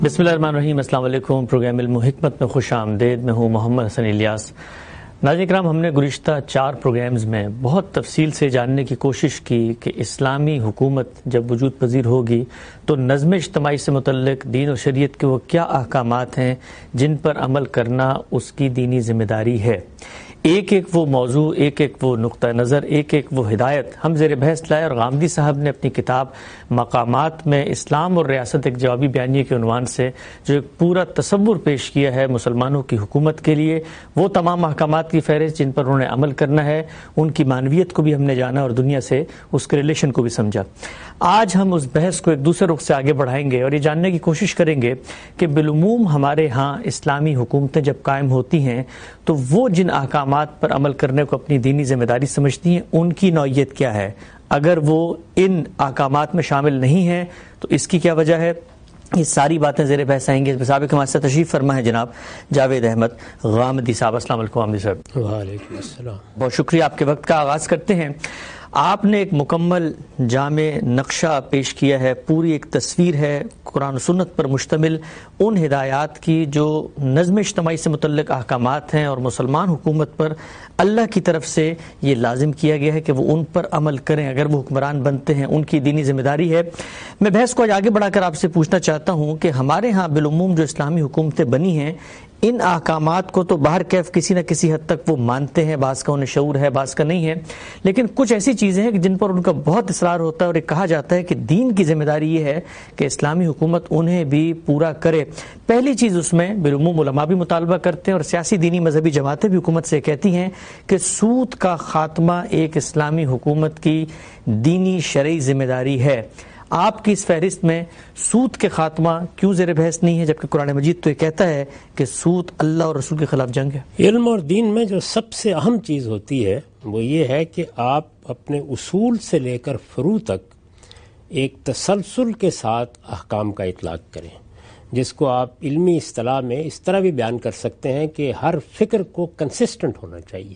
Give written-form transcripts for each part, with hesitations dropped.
بسم اللہ الرحمن الرحیم۔ السلام علیکم۔ پروگرام علم و حکمت میں خوش آمدید۔ میں ہوں محمد حسن الیاس۔ ناظرین کرام، ہم نے گزشتہ 4 پروگرامز میں بہت تفصیل سے جاننے کی کوشش کی کہ اسلامی حکومت جب وجود پذیر ہوگی تو نظم اجتماعی سے متعلق دین و شریعت کے وہ کیا احکامات ہیں جن پر عمل کرنا اس کی دینی ذمہ داری ہے۔ ایک ایک وہ موضوع، ایک ایک وہ نقطہ نظر، ایک ایک وہ ہدایت ہم زیر بحث لائے، اور غامدی صاحب نے اپنی کتاب مقامات میں اسلام اور ریاست ایک جوابی بیانیے کے عنوان سے جو ایک پورا تصور پیش کیا ہے مسلمانوں کی حکومت کے لیے، وہ تمام احکامات کی فہرست جن پر انہوں نے عمل کرنا ہے، ان کی معنویت کو بھی ہم نے جانا اور دنیا سے اس کے ریلیشن کو بھی سمجھا۔ آج ہم اس بحث کو ایک دوسرے رخ سے آگے بڑھائیں گے اور یہ جاننے کی کوشش کریں گے کہ بالعموم ہمارے ہاں اسلامی حکومتیں جب قائم ہوتی ہیں تو وہ جن احکامات پر عمل کرنے کو اپنی دینی ذمہ داری سمجھتی ہیں ان کی نوعیت کیا ہے، اگر وہ ان احکامات میں شامل نہیں ہیں تو اس کی کیا وجہ ہے۔ یہ ساری باتیں زیر بحث آئیں گے۔ سابق ہمارے ساتھ تشریف فرما ہے جناب جاوید احمد غامدی صاحب۔ السلام علیکم غامدی صاحب۔ وعلیکم السلام۔ بہت شکریہ، آپ کے وقت کا آغاز کرتے ہیں۔ آپ نے ایک مکمل جامع نقشہ پیش کیا ہے، پوری ایک تصویر ہے قرآن و سنت پر مشتمل ان ہدایات کی جو نظم اجتماعی سے متعلق احکامات ہیں، اور مسلمان حکومت پر اللہ کی طرف سے یہ لازم کیا گیا ہے کہ وہ ان پر عمل کریں، اگر وہ حکمران بنتے ہیں ان کی دینی ذمہ داری ہے۔ میں بحث کو آگے بڑھا کر آپ سے پوچھنا چاہتا ہوں کہ ہمارے ہاں بالعموم جو اسلامی حکومتیں بنی ہیں، ان احکامات کو تو باہر کیف کسی نہ کسی حد تک وہ مانتے ہیں، بعض کا انہیں شعور ہے، بعض کا نہیں ہے، لیکن کچھ ایسی چیزیں ہیں جن پر ان کا بہت اصرار ہوتا ہے، اور یہ کہا جاتا ہے کہ دین کی ذمہ داری یہ ہے کہ اسلامی حکومت انہیں بھی پورا کرے۔ پہلی چیز اس میں بالعموم علماء بھی مطالبہ کرتے ہیں اور سیاسی دینی مذہبی جماعتیں بھی حکومت سے کہتی ہیں کہ سود کا خاتمہ ایک اسلامی حکومت کی دینی شرعی ذمہ داری ہے۔ آپ کی اس فہرست میں سود کے خاتمہ کیوں زیر بحث نہیں ہے، جبکہ قرآن مجید تو یہ کہتا ہے کہ سود اللہ اور رسول کے خلاف جنگ ہے؟ علم اور دین میں جو سب سے اہم چیز ہوتی ہے وہ یہ ہے کہ آپ اپنے اصول سے لے کر فروع تک ایک تسلسل کے ساتھ احکام کا اطلاق کریں، جس کو آپ علمی اصطلاح میں اس طرح بھی بیان کر سکتے ہیں کہ ہر فکر کو کنسسٹنٹ ہونا چاہیے۔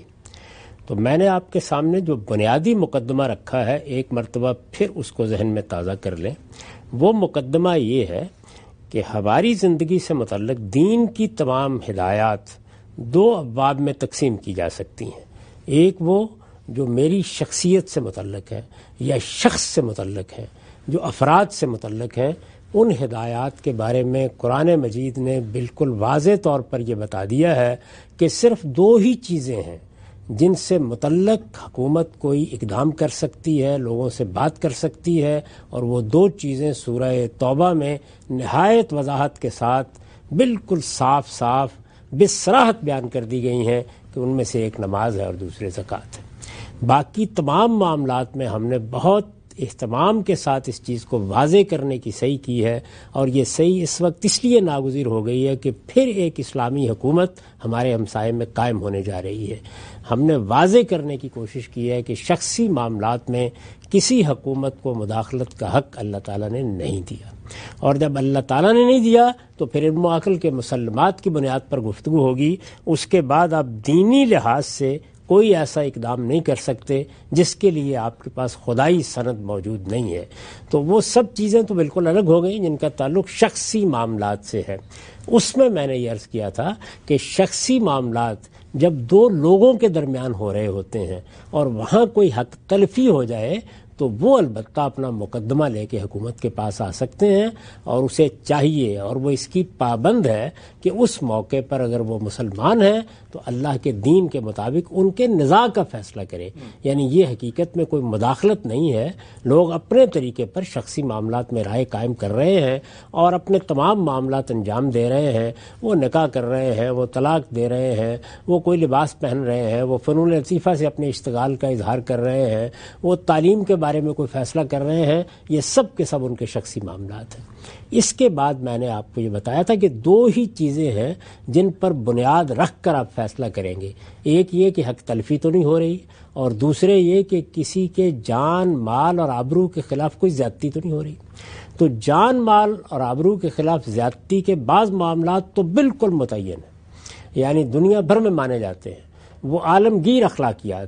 تو میں نے آپ کے سامنے جو بنیادی مقدمہ رکھا ہے، ایک مرتبہ پھر اس کو ذہن میں تازہ کر لیں۔ وہ مقدمہ یہ ہے کہ ہماری زندگی سے متعلق دین کی تمام ہدایات 2 ابواب میں تقسیم کی جا سکتی ہیں۔ ایک وہ جو میری شخصیت سے متعلق ہے یا شخص سے متعلق ہے، جو افراد سے متعلق ہیں، ان ہدایات کے بارے میں قرآن مجید نے بالکل واضح طور پر یہ بتا دیا ہے کہ صرف 2 ہی چیزیں ہیں جن سے متعلق حکومت کوئی اقدام کر سکتی ہے، لوگوں سے بات کر سکتی ہے، اور وہ 2 چیزیں سورہ توبہ میں نہایت وضاحت کے ساتھ بالکل صاف صاف بصراحت بیان کر دی گئی ہیں کہ ان میں سے ایک نماز ہے اور دوسرے زکوٰۃ ہے۔ باقی تمام معاملات میں ہم نے بہت اہتمام کے ساتھ اس چیز کو واضح کرنے کی صحیح کی ہے، اور یہ صحیح اس وقت اس لیے ناگزیر ہو گئی ہے کہ پھر ایک اسلامی حکومت ہمارے ہمسائے میں قائم ہونے جا رہی ہے۔ ہم نے واضح کرنے کی کوشش کی ہے کہ شخصی معاملات میں کسی حکومت کو مداخلت کا حق اللہ تعالیٰ نے نہیں دیا، اور جب اللہ تعالیٰ نے نہیں دیا تو پھر علم و عقل کے مسلمات کی بنیاد پر گفتگو ہوگی۔ اس کے بعد آپ دینی لحاظ سے کوئی ایسا اقدام نہیں کر سکتے جس کے لیے آپ کے پاس خدائی سند موجود نہیں ہے۔ تو وہ سب چیزیں تو بالکل الگ ہو گئیں جن کا تعلق شخصی معاملات سے ہے۔ اس میں نے یہ عرض کیا تھا کہ شخصی معاملات جب 2 لوگوں کے درمیان ہو رہے ہوتے ہیں اور وہاں کوئی حق تلفی ہو جائے تو وہ البتہ اپنا مقدمہ لے کے حکومت کے پاس آ سکتے ہیں، اور اسے چاہیے اور وہ اس کی پابند ہے کہ اس موقع پر اگر وہ مسلمان ہیں تو اللہ کے دین کے مطابق ان کے نزاع کا فیصلہ کرے۔ یعنی یہ حقیقت میں کوئی مداخلت نہیں ہے، لوگ اپنے طریقے پر شخصی معاملات میں رائے قائم کر رہے ہیں اور اپنے تمام معاملات انجام دے رہے ہیں۔ وہ نکاح کر رہے ہیں، وہ طلاق دے رہے ہیں، وہ کوئی لباس پہن رہے ہیں، وہ فنون لطیفہ سے اپنے اشتغال کا اظہار کر رہے ہیں، وہ تعلیم کے بارے میں کوئی فیصلہ کر رہے ہیں، یہ سب کے سب ان کے شخصی معاملات ہیں۔ اس کے بعد میں نے آپ کو یہ بتایا تھا کہ 2 ہی چیزیں ہیں جن پر بنیاد رکھ کر آپ فیصلہ کریں گے، ایک یہ کہ حق تلفی تو نہیں ہو رہی، اور دوسرے یہ کہ کسی کے جان مال اور آبرو کے خلاف کوئی زیادتی تو نہیں ہو رہی۔ تو جان مال اور آبرو کے خلاف زیادتی کے بعض معاملات تو بالکل متعین ہیں، یعنی دنیا بھر میں مانے جاتے ہیں، وہ عالمگیر اخلاقیات ہیں،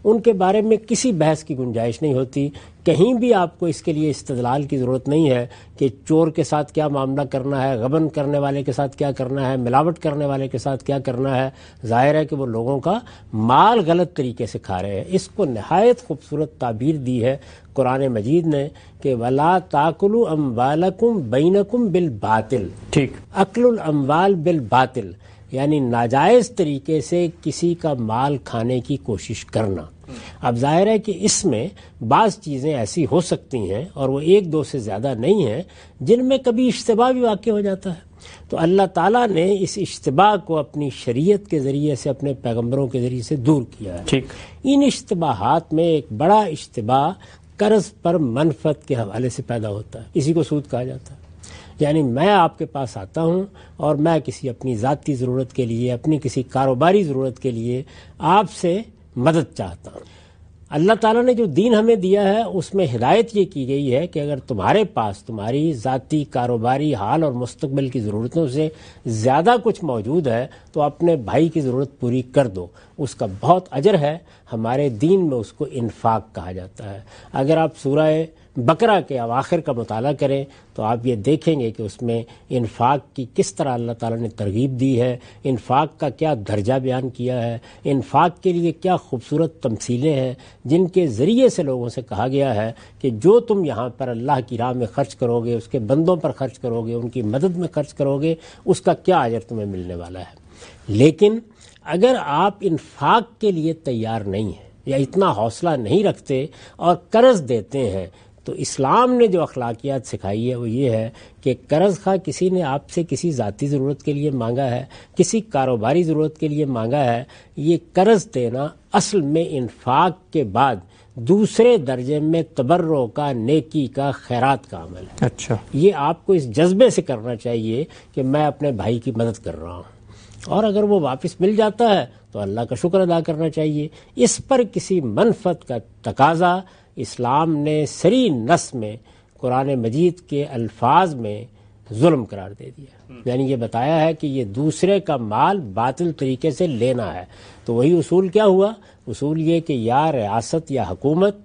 ان کے بارے میں کسی بحث کی گنجائش نہیں ہوتی. کہیں بھی آپ کو اس کے لیے استدلال کی ضرورت نہیں ہے کہ چور کے ساتھ کیا معاملہ کرنا ہے, غبن کرنے والے کے ساتھ کیا کرنا ہے, ملاوٹ کرنے والے کے ساتھ کیا کرنا ہے. ظاہر ہے کہ وہ لوگوں کا مال غلط طریقے سے کھا رہے ہیں. اس کو نہایت خوبصورت تعبیر دی ہے قرآن مجید نے کہ وَلَا تَأْكُلُوا أَمْوَالَكُمْ بَيْنَكُمْ بِالْبَاطِلِ. ٹھیک, اکل الاموال بالباطل یعنی ناجائز طریقے سے کسی کا مال کھانے کی کوشش کرنا. اب ظاہر ہے کہ اس میں بعض چیزیں ایسی ہو سکتی ہیں اور وہ ایک دو سے زیادہ نہیں ہیں جن میں کبھی اشتباہ بھی واقع ہو جاتا ہے. تو اللہ تعالیٰ نے اس اشتباہ کو اپنی شریعت کے ذریعے سے, اپنے پیغمبروں کے ذریعے سے دور کیا ہے. ٹھیک, ان اشتباہات میں ایک بڑا اشتباہ قرض پر منفعت کے حوالے سے پیدا ہوتا ہے. اسی کو سود کہا جاتا ہے. یعنی میں آپ کے پاس آتا ہوں اور میں کسی اپنی ذاتی ضرورت کے لیے, اپنی کسی کاروباری ضرورت کے لیے آپ سے مدد چاہتا ہوں. اللہ تعالیٰ نے جو دین ہمیں دیا ہے اس میں ہدایت یہ کی گئی ہے کہ اگر تمہارے پاس تمہاری ذاتی کاروباری حال اور مستقبل کی ضرورتوں سے زیادہ کچھ موجود ہے تو اپنے بھائی کی ضرورت پوری کر دو. اس کا بہت اجر ہے. ہمارے دین میں اس کو انفاق کہا جاتا ہے. اگر آپ سورہ بقرہ کے اواخر کا مطالعہ کریں تو آپ یہ دیکھیں گے کہ اس میں انفاق کی کس طرح اللہ تعالیٰ نے ترغیب دی ہے, انفاق کا کیا درجہ بیان کیا ہے, انفاق کے لیے کیا خوبصورت تمثیلیں ہیں جن کے ذریعے سے لوگوں سے کہا گیا ہے کہ جو تم یہاں پر اللہ کی راہ میں خرچ کرو گے, اس کے بندوں پر خرچ کرو گے, ان کی مدد میں خرچ کرو گے, اس کا کیا اجر تمہیں ملنے والا ہے. لیکن اگر آپ انفاق کے لیے تیار نہیں ہیں یا اتنا حوصلہ نہیں رکھتے اور قرض دیتے ہیں تو اسلام نے جو اخلاقیات سکھائی ہے وہ یہ ہے کہ قرض خواہ کسی نے آپ سے کسی ذاتی ضرورت کے لیے مانگا ہے, کسی کاروباری ضرورت کے لیے مانگا ہے, یہ قرض دینا اصل میں انفاق کے بعد دوسرے درجے میں تبرع کا, نیکی کا, خیرات کا عمل ہے. اچھا, یہ آپ کو اس جذبے سے کرنا چاہیے کہ میں اپنے بھائی کی مدد کر رہا ہوں, اور اگر وہ واپس مل جاتا ہے تو اللہ کا شکر ادا کرنا چاہیے. اس پر کسی منفعت کا تقاضا اسلام نے صریح نص میں قرآن مجید کے الفاظ میں ظلم قرار دے دیا. یعنی یہ بتایا ہے کہ یہ دوسرے کا مال باطل طریقے سے لینا ہے. تو وہی اصول کیا ہوا؟ اصول یہ کہ یا ریاست یا حکومت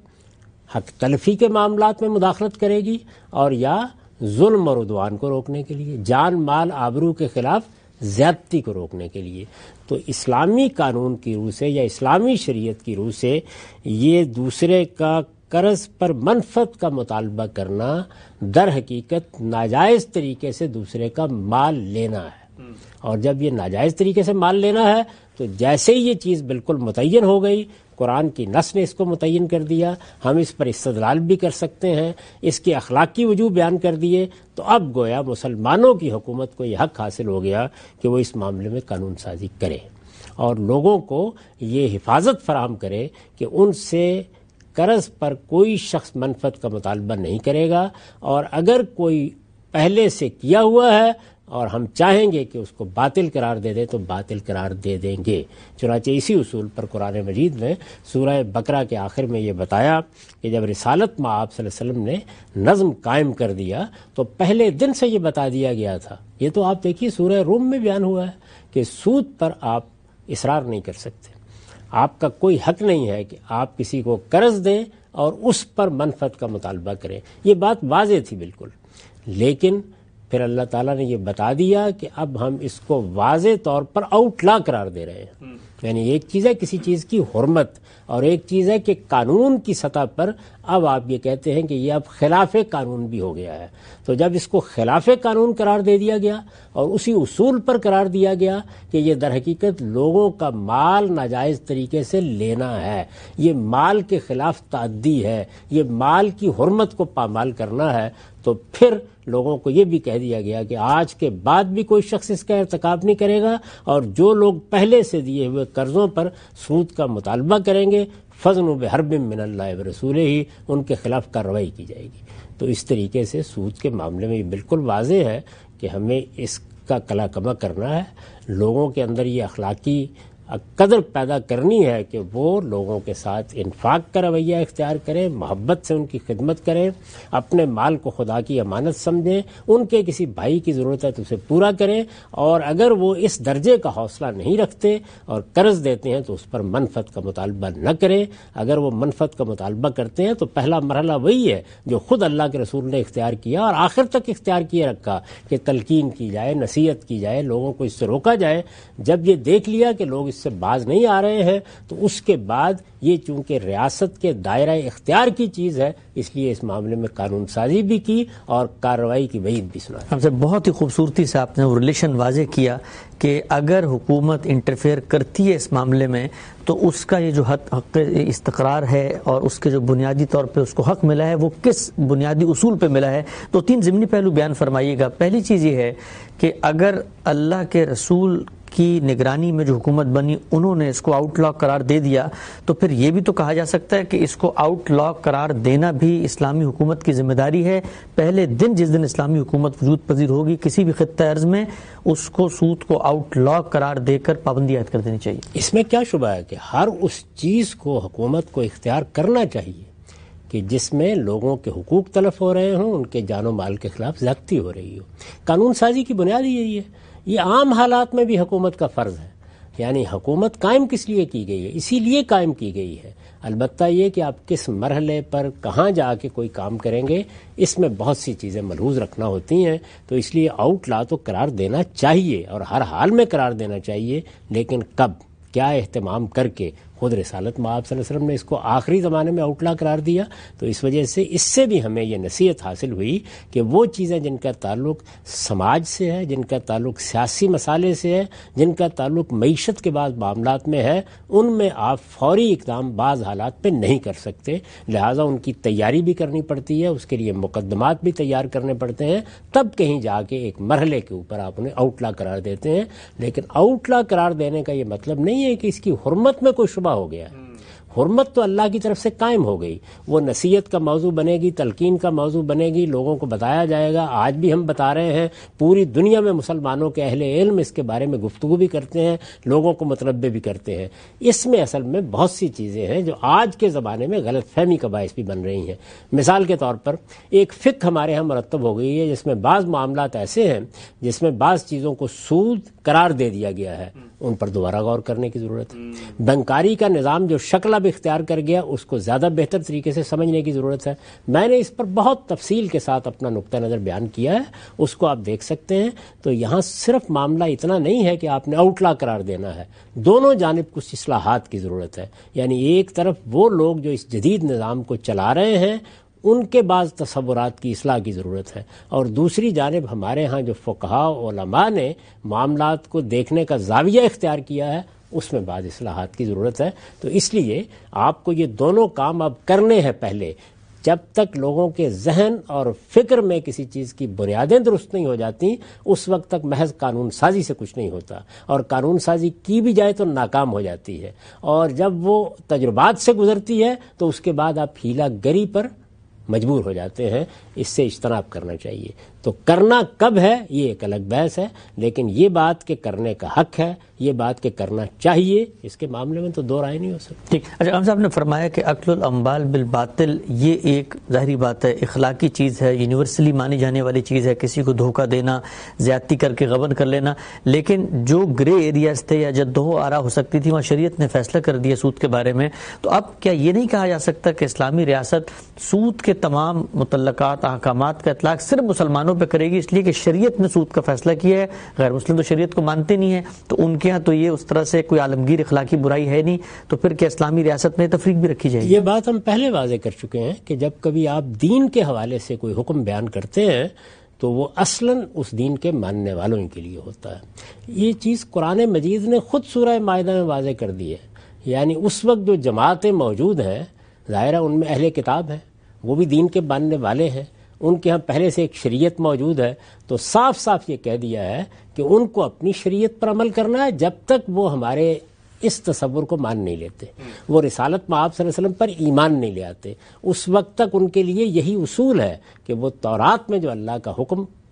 حق تلفی کے معاملات میں مداخلت کرے گی اور یا ظلم اور عدوان کو روکنے کے لیے, جان مال آبرو کے خلاف زیادتی کو روکنے کے لیے. تو اسلامی قانون کی روح سے یا اسلامی شریعت کی روح سے یہ دوسرے کا قرض پر منفعت کا مطالبہ کرنا در حقیقت ناجائز طریقے سے دوسرے کا مال لینا ہے. اور جب یہ ناجائز طریقے سے مال لینا ہے تو جیسے ہی یہ چیز بالکل متعین ہو گئی, قرآن کی نص نے اس کو متعین کر دیا, ہم اس پر استدلال بھی کر سکتے ہیں, اس کے اخلاقی وجوہ بیان کر دیے, تو اب گویا مسلمانوں کی حکومت کو یہ حق حاصل ہو گیا کہ وہ اس معاملے میں قانون سازی کرے اور لوگوں کو یہ حفاظت فراہم کرے کہ ان سے قرض پر کوئی شخص منفعت کا مطالبہ نہیں کرے گا, اور اگر کوئی پہلے سے کیا ہوا ہے اور ہم چاہیں گے کہ اس کو باطل قرار دے دیں تو باطل قرار دے دیں گے. چنانچہ اسی اصول پر قرآن مجید نے سورہ بقرہ کے آخر میں یہ بتایا کہ جب رسالت میں آپ صلی اللہ علیہ وسلم نے نظم قائم کر دیا تو پہلے دن سے یہ بتا دیا گیا تھا. یہ تو آپ دیکھیے سورہ روم میں بیان ہوا ہے کہ سود پر آپ اصرار نہیں کر سکتے, آپ کا کوئی حق نہیں ہے کہ آپ کسی کو قرض دیں اور اس پر منفعت کا مطالبہ کریں. یہ بات واضح تھی بالکل, لیکن پھر اللہ تعالیٰ نے یہ بتا دیا کہ اب ہم اس کو واضح طور پر آؤٹلا قرار دے رہے ہیں. یعنی ایک چیز ہے کسی چیز کی حرمت اور ایک چیز ہے کہ قانون کی سطح پر اب آپ یہ کہتے ہیں کہ یہ اب خلاف قانون بھی ہو گیا ہے. تو جب اس کو خلاف قانون قرار دے دیا گیا اور اسی اصول پر قرار دیا گیا کہ یہ در حقیقت لوگوں کا مال ناجائز طریقے سے لینا ہے, یہ مال کے خلاف تعدی ہے, یہ مال کی حرمت کو پامال کرنا ہے, تو پھر لوگوں کو یہ بھی کہہ دیا گیا کہ آج کے بعد بھی کوئی شخص اس کا ارتکاب نہیں کرے گا, اور جو لوگ پہلے سے دیے ہوئے قرضوں پر سود کا مطالبہ کریں گے فَضْنُ بِحَرْبٍ مِّنَ اللَّهِ وَرَسُولِهِ ہی ان کے خلاف کارروائی کی جائے گی. تو اس طریقے سے سود کے معاملے میں یہ بالکل واضح ہے کہ ہمیں اس کا کلا کما کرنا ہے, لوگوں کے اندر یہ اخلاقی قدر پیدا کرنی ہے کہ وہ لوگوں کے ساتھ انفاق کا رویہ اختیار کریں، محبت سے ان کی خدمت کریں، اپنے مال کو خدا کی امانت سمجھیں، ان کے کسی بھائی کی ضرورت ہے تو اسے پورا کریں، اور اگر وہ اس درجے کا حوصلہ نہیں رکھتے اور قرض دیتے ہیں تو اس پر منفعت کا مطالبہ نہ کریں۔ اگر وہ منفعت کا مطالبہ کرتے ہیں تو پہلا مرحلہ وہی ہے جو خود اللہ کے رسول نے اختیار کیا اور آخر تک اختیار کیے رکھا کہ تلقین کی جائے، نصیحت کی جائے، لوگوں کو اس سے روکا جائے۔ جب یہ دیکھ لیا کہ لوگ اس سے باز نہیں آ رہے ہیں تو اس کے بعد یہ چونکہ ریاست کے دائرہ اختیار کی چیز ہے، اس لیے اس معاملے میں قانون سازی بھی کی اور کارروائی کی وعید بھی سنا۔ ہم سے بہت ہی خوبصورتی سے آپ نے وہ ریلیشن واضح کیا کہ اگر حکومت انٹرفیئر کرتی ہے اس معاملے میں تو اس کا یہ جو حق استقرار ہے اور اس کے جو بنیادی طور پہ اس کو حق ملا ہے وہ کس بنیادی اصول پہ ملا ہے، تو 3 ضمنی پہلو بیان فرمائیے گا۔ پہلی چیز یہ ہے کہ اگر اللہ کے رسول کی نگرانی میں جو حکومت بنی انہوں نے اس کو آؤٹ لا قرار دے دیا تو پھر یہ بھی تو کہا جا سکتا ہے کہ اس کو آؤٹ لا قرار دینا بھی اسلامی حکومت کی ذمہ داری ہے۔ پہلے دن جس دن اسلامی حکومت وجود پذیر ہوگی کسی بھی خطہ ارض میں اس کو سود کو آؤٹ لا قرار دے کر پابندی عائد کر دینی چاہیے۔ اس میں کیا شبہ ہے کہ ہر اس چیز کو حکومت کو اختیار کرنا چاہیے کہ جس میں لوگوں کے حقوق تلف ہو رہے ہوں، ان کے جان و مال کے خلاف زیادتی ہو رہی ہو۔ قانون سازی کی بنیاد یہی ہے۔ یہ عام حالات میں بھی حکومت کا فرض ہے، یعنی حکومت قائم کس لیے کی گئی ہے؟ اسی لیے قائم کی گئی ہے۔ البتہ یہ کہ آپ کس مرحلے پر کہاں جا کے کوئی کام کریں گے اس میں بہت سی چیزیں ملحوظ رکھنا ہوتی ہیں، تو اس لیے آؤٹ لا تو قرار دینا چاہیے اور ہر حال میں قرار دینا چاہیے، لیکن کب، کیا اہتمام کر کے؟ خود رسالت مآب صلی اللہ علیہ وسلم نے اس کو آخری زمانے میں آؤٹ لا قرار دیا، تو اس وجہ سے اس سے بھی ہمیں یہ نصیحت حاصل ہوئی کہ وہ چیزیں جن کا تعلق سماج سے ہے، جن کا تعلق سیاسی مسائل سے ہے، جن کا تعلق معیشت کے بعض معاملات میں ہے، ان میں آپ فوری اقدام بعض حالات پہ نہیں کر سکتے، لہٰذا ان کی تیاری بھی کرنی پڑتی ہے، اس کے لیے مقدمات بھی تیار کرنے پڑتے ہیں، تب کہیں جا کے ایک مرحلے کے اوپر آپ انہیں آؤٹ لا قرار دیتے ہیں۔ لیکن آؤٹ لا قرار دینے کا یہ مطلب نہیں ہے کہ اس کی حرمت میں کوئی شبہ ہو گیا ہے۔ حرمت تو اللہ کی طرف سے قائم ہو گئی، وہ نصیحت کا موضوع بنے گی، تلقین کا موضوع بنے گی، لوگوں کو بتایا جائے گا۔ آج بھی ہم بتا رہے ہیں، پوری دنیا میں مسلمانوں کے اہل علم اس کے بارے میں گفتگو بھی کرتے ہیں، لوگوں کو متنبہ بھی کرتے ہیں۔ اس میں اصل میں بہت سی چیزیں ہیں جو آج کے زمانے میں غلط فہمی کا باعث بھی بن رہی ہیں۔ مثال کے طور پر ایک فقہ ہمارے ہاں مرتب ہو گئی ہے جس میں بعض معاملات ایسے ہیں جس میں بعض چیزوں کو سود قرار دے دیا گیا ہے، ان پر دوبارہ غور کرنے کی ضرورت ہے۔ بینکاری کا نظام جو شکل اب اختیار کر گیا اس کو زیادہ بہتر طریقے سے سمجھنے کی ضرورت ہے۔ میں نے اس پر بہت تفصیل کے ساتھ اپنا نقطہ نظر بیان کیا ہے، اس کو آپ دیکھ سکتے ہیں۔ تو یہاں صرف معاملہ اتنا نہیں ہے کہ آپ نے آؤٹ لا قرار دینا ہے، دونوں جانب کچھ اصلاحات کی ضرورت ہے۔ یعنی ایک طرف وہ لوگ جو اس جدید نظام کو چلا رہے ہیں ان کے بعض تصورات کی اصلاح کی ضرورت ہے، اور دوسری جانب ہمارے ہاں جو فقہاء علماء نے معاملات کو دیکھنے کا زاویہ اختیار کیا ہے اس میں بعض اصلاحات کی ضرورت ہے۔ تو اس لیے آپ کو یہ دونوں کام اب کرنے ہیں پہلے، جب تک لوگوں کے ذہن اور فکر میں کسی چیز کی بنیادیں درست نہیں ہو جاتی اس وقت تک محض قانون سازی سے کچھ نہیں ہوتا، اور قانون سازی کی بھی جائے تو ناکام ہو جاتی ہے، اور جب وہ تجربات سے گزرتی ہے تو اس کے بعد آپ ہیلا گری پر مجبور ہو جاتے ہیں۔ اس سے اجتناب کرنا چاہیے۔ تو کرنا کب ہے یہ ایک الگ بحث ہے، لیکن یہ بات کہ کرنے کا حق ہے، یہ بات کہ کرنا چاہیے، اس کے معاملے میں تو دو رائے نہیں ہو سکتی۔ ٹھیک، اچھا ہم صاحب نے فرمایا کہ اکل الاموال بالباطل یہ ایک ظاہری بات ہے، اخلاقی چیز ہے، یونیورسلی مانی جانے والی چیز ہے، کسی کو دھوکہ دینا، زیادتی کر کے غبن کر لینا، لیکن جو گرے ایریاز تھے یا جدو آرا ہو سکتی تھی وہاں شریعت نے فیصلہ کر دیا سود کے بارے میں، تو اب کیا یہ نہیں کہا جا سکتا کہ اسلامی ریاست سود کے تمام متعلقات احکامات کا اطلاق صرف مسلمانوں پہ کرے گی، اس لیے کہ شریعت نے سود کا فیصلہ کیا ہے، غیر مسلم تو شریعت کو مانتے نہیں ہیں، تو ان کے ہاں تو یہ اس طرح سے کوئی عالمگیر اخلاقی برائی ہے نہیں، تو پھر کیا اسلامی ریاست میں تفریق بھی رکھی جائے گی؟ یہ بات ہم پہلے واضح کر چکے ہیں کہ جب کبھی آپ دین کے حوالے سے کوئی حکم بیان کرتے ہیں تو وہ اصلاً اس دین کے ماننے والوں کے لیے ہوتا ہے۔ یہ چیز قرآن مجید نے خود سورہ مائدہ میں واضح کر دی ہے، یعنی اس وقت جو جماعتیں موجود ہیں ظاہر ہے ان میں اہل کتاب ہیں، وہ بھی دین کے ماننے والے ہیں، ان کے ہاں پہلے سے ایک شریعت موجود ہے، تو صاف صاف یہ کہہ دیا ہے کہ ان کو اپنی شریعت پر عمل کرنا ہے جب تک وہ ہمارے اس تصور کو مان نہیں لیتے، وہ رسالت مآب صلی اللہ علیہ وسلم پر ایمان نہیں لے آتے، اس وقت تک ان کے لیے یہی اصول ہے کہ وہ تورات میں جو اللہ کا حکم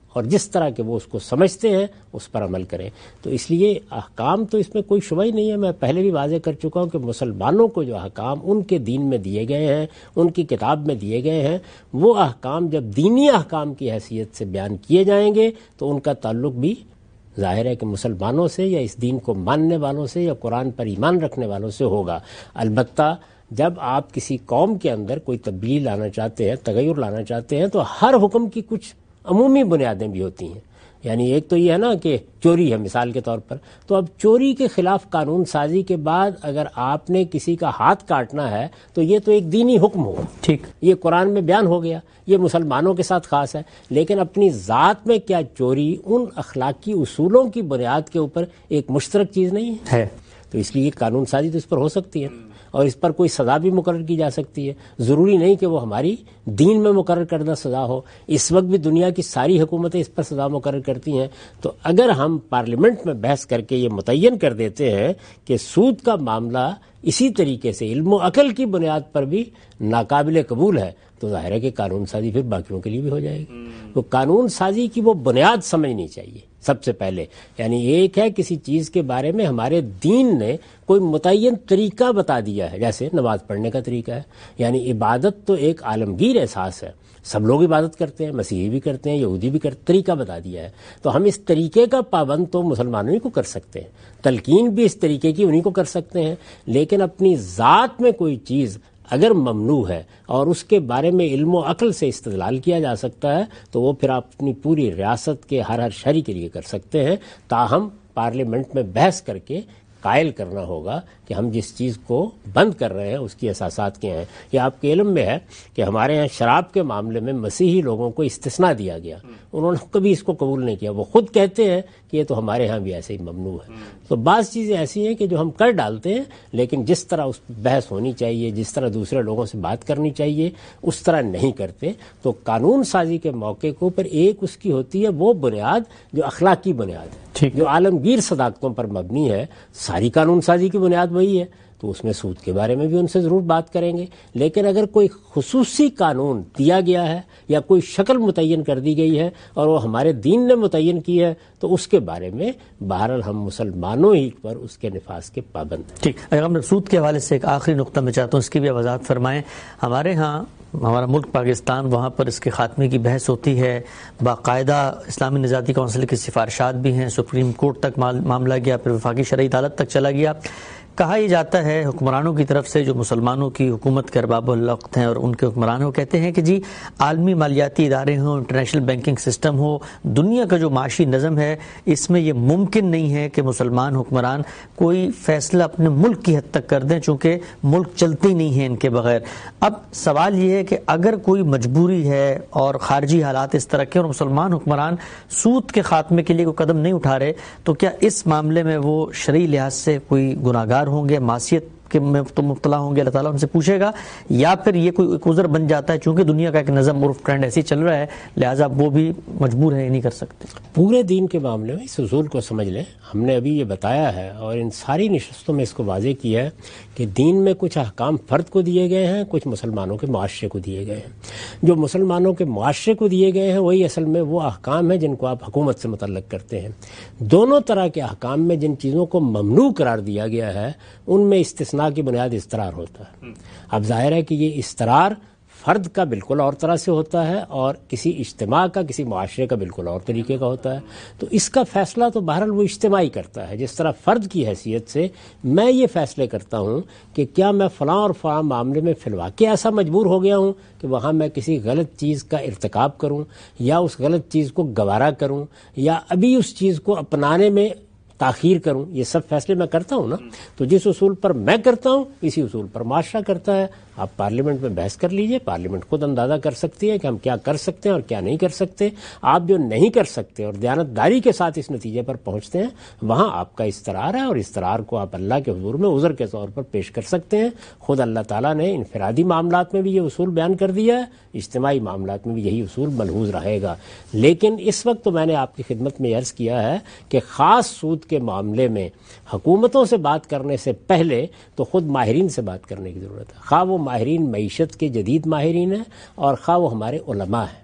اور جس طرح کے وہ اس کو سمجھتے ہیں اس پر عمل کریں. تو اس لیے احکام تو اس میں کوئی شبہ ہی نہیں ہے. میں پہلے بھی واضح کر چکا ہوں کہ مسلمانوں کو جو احکام ان کے دین میں دیے گئے ہیں، ان کی کتاب میں دیے گئے ہیں، وہ احکام جب دینی احکام کی حیثیت سے بیان کیے جائیں گے تو ان کا تعلق بھی ظاہر ہے کہ مسلمانوں سے یا اس دین کو ماننے والوں سے یا قرآن پر ایمان رکھنے والوں سے ہوگا. البتہ جب آپ کسی قوم کے اندر کوئی تبدیلی لانا چاہتے ہیں، تغیر لانا چاہتے ہیں، تو ہر حکم کی کچھ عمومی بنیادیں بھی ہوتی ہیں. یعنی ایک تو یہ ہے نا کہ چوری ہے مثال کے طور پر، تو اب چوری کے خلاف قانون سازی کے بعد اگر آپ نے کسی کا ہاتھ کاٹنا ہے تو یہ تو ایک دینی حکم ہوگا، ٹھیک، یہ قرآن میں بیان ہو گیا، یہ مسلمانوں کے ساتھ خاص ہے. لیکن اپنی ذات میں کیا چوری ان اخلاقی اصولوں کی بنیاد کے اوپر ایک مشترک چیز نہیں ہے؟ تو اس لیے قانون سازی تو اس پر ہو سکتی ہے اور اس پر کوئی سزا بھی مقرر کی جا سکتی ہے. ضروری نہیں کہ وہ ہماری دین میں مقرر کردہ سزا ہو. اس وقت بھی دنیا کی ساری حکومتیں اس پر سزا مقرر کرتی ہیں. تو اگر ہم پارلیمنٹ میں بحث کر کے یہ متعین کر دیتے ہیں کہ سود کا معاملہ اسی طریقے سے علم و عقل کی بنیاد پر بھی ناقابل قبول ہے تو ظاہر ہے کہ قانون سازی پھر باقیوں کے لیے بھی ہو جائے گی. تو قانون سازی کی وہ بنیاد سمجھنی چاہیے سب سے پہلے. یعنی ایک ہے کسی چیز کے بارے میں ہمارے دین نے کوئی متعین طریقہ بتا دیا ہے، جیسے نماز پڑھنے کا طریقہ ہے. یعنی عبادت تو ایک عالمگیر احساس ہے، سب لوگ عبادت کرتے ہیں، مسیحی بھی کرتے ہیں، یہودی بھی کرتے، طریقہ بتا دیا ہے. تو ہم اس طریقے کا پابند تو مسلمانوں ہی کو کر سکتے ہیں، تلقین بھی اس طریقے کی انہی کو کر سکتے ہیں. لیکن اپنی ذات میں کوئی چیز اگر ممنوع ہے اور اس کے بارے میں علم و عقل سے استدلال کیا جا سکتا ہے تو وہ پھر آپ اپنی پوری ریاست کے ہر شہری کے لیے کر سکتے ہیں. تاہم پارلیمنٹ میں بحث کر کے قائل کرنا ہوگا کہ ہم جس چیز کو بند کر رہے ہیں اس کی اساسات کیا ہیں. یہ آپ کے علم میں ہے کہ ہمارے ہاں شراب کے معاملے میں مسیحی لوگوں کو استثناء دیا گیا، انہوں نے کبھی اس کو قبول نہیں کیا. وہ خود کہتے ہیں کہ یہ تو ہمارے ہاں بھی ایسے ہی ممنوع ہے. تو بعض چیزیں ایسی ہیں کہ جو ہم کر ڈالتے ہیں، لیکن جس طرح اس بحث ہونی چاہیے، جس طرح دوسرے لوگوں سے بات کرنی چاہیے، اس طرح نہیں کرتے. تو قانون سازی کے موقع کے اوپر ایک اس کی ہوتی ہے وہ بنیاد جو اخلاقی بنیاد ہے، جو عالمگیر صداقتوں پر مبنی ہے. ساری قانون سازی کی بنیاد وہی ہے. تو اس میں سود کے بارے میں بھی ان سے ضرور بات کریں گے. لیکن اگر کوئی خصوصی قانون دیا گیا ہے یا کوئی شکل متعین کر دی گئی ہے اور وہ ہمارے دین نے متعین کی ہے تو اس کے بارے میں بہرحال ہم مسلمانوں ہی پر اس کے نفاذ کے پابند ہیں. ٹھیک. اگر ہم سود کے حوالے سے ایک آخری نقطہ میں چاہتا ہوں اس کی بھی وضاحت فرمائیں. ہمارے ہاں ہمارا ملک پاکستان، وہاں پر اس کے خاتمے کی بحث ہوتی ہے، باقاعدہ اسلامی نژادی کونسل کی سفارشات بھی ہیں، سپریم کورٹ تک معاملہ گیا، پھر وفاقی شرعی عدالت تک چلا گیا. کہا یہ جاتا ہے حکمرانوں کی طرف سے جو مسلمانوں کی حکومت کے ارباب الوقت ہیں اور ان کے حکمران ہو، کہتے ہیں کہ جی عالمی مالیاتی ادارے ہوں، انٹرنیشنل بینکنگ سسٹم ہو، دنیا کا جو معاشی نظم ہے، اس میں یہ ممکن نہیں ہے کہ مسلمان حکمران کوئی فیصلہ اپنے ملک کی حد تک کر دیں، چونکہ ملک چلتی نہیں ہے ان کے بغیر. اب سوال یہ ہے کہ اگر کوئی مجبوری ہے اور خارجی حالات اس طرح کے اور مسلمان حکمران سود کے خاتمے کے لیے کوئی قدم نہیں اٹھا رہے، تو کیا اس معاملے میں وہ شرعی لحاظ سے کوئی گناہگار ہوں گے، معصیت کے مبتلا ہوں گے، اللہ تعالیٰ ان سے پوچھے گا، یا پھر یہ کوئی ایک عذر بن جاتا ہے چونکہ دنیا کا ایک نظم عرف ٹرینڈ ایسے چل رہا ہے لہٰذا وہ بھی مجبور ہے نہیں کر سکتے؟ پورے دین کے معاملے میں اس اصول کو سمجھ لیں. ہم نے ابھی یہ بتایا ہے اور ان ساری نشستوں میں اس کو واضح کیا ہے کہ دین میں کچھ احکام فرد کو دیے گئے ہیں، کچھ مسلمانوں کے معاشرے کو دیے گئے ہیں. جو مسلمانوں کے معاشرے کو دیے گئے ہیں وہی اصل میں وہ احکام ہیں جن کو آپ حکومت سے متعلق کرتے ہیں. دونوں طرح کے احکام میں جن چیزوں کو ممنوع قرار دیا گیا ہے ان میں استثناء کی بنیاد استقرار ہوتا ہے. اب ظاہر ہے کہ یہ استقرار فرد کا بالکل اور طرح سے ہوتا ہے اور کسی اجتماع کا، کسی معاشرے کا بالکل اور طریقے کا ہوتا ہے. تو اس کا فیصلہ تو بہرحال وہ اجتماعی کرتا ہے. جس طرح فرد کی حیثیت سے میں یہ فیصلے کرتا ہوں کہ کیا میں فلاں اور فلاں معاملے میں فی الواقع ایسا مجبور ہو گیا ہوں کہ وہاں میں کسی غلط چیز کا ارتکاب کروں یا اس غلط چیز کو گوارا کروں یا ابھی اس چیز کو اپنانے میں تاخیر کروں. یہ سب فیصلے میں کرتا ہوں نا. تو جس اصول پر میں کرتا ہوں اسی اصول پر معاشرہ کرتا ہے. آپ پارلیمنٹ میں بحث کر لیجئے، پارلیمنٹ خود اندازہ کر سکتی ہے کہ ہم کیا کر سکتے ہیں اور کیا نہیں کر سکتے. آپ جو نہیں کر سکتے اور دیانتداری کے ساتھ اس نتیجے پر پہنچتے ہیں وہاں آپ کا استقرار ہے اور استقرار کو آپ اللہ کے حضور میں عذر کے طور پر پیش کر سکتے ہیں. خود اللہ تعالیٰ نے انفرادی معاملات میں بھی یہ اصول بیان کر دیا ہے، اجتماعی معاملات میں بھی یہی اصول ملحوظ رہے گا. لیکن اس وقت تو میں نے آپ کی خدمت میں عرض کیا ہے کہ خاص سود کے معاملے میں حکومتوں سے بات کرنے سے پہلے تو خود ماہرین سے بات کرنے کی ضرورت ہے. خواہ وہ ماہرین معیشت کے جدید ماہرین ہیں اور خواہ وہ ہمارے علماء ہیں.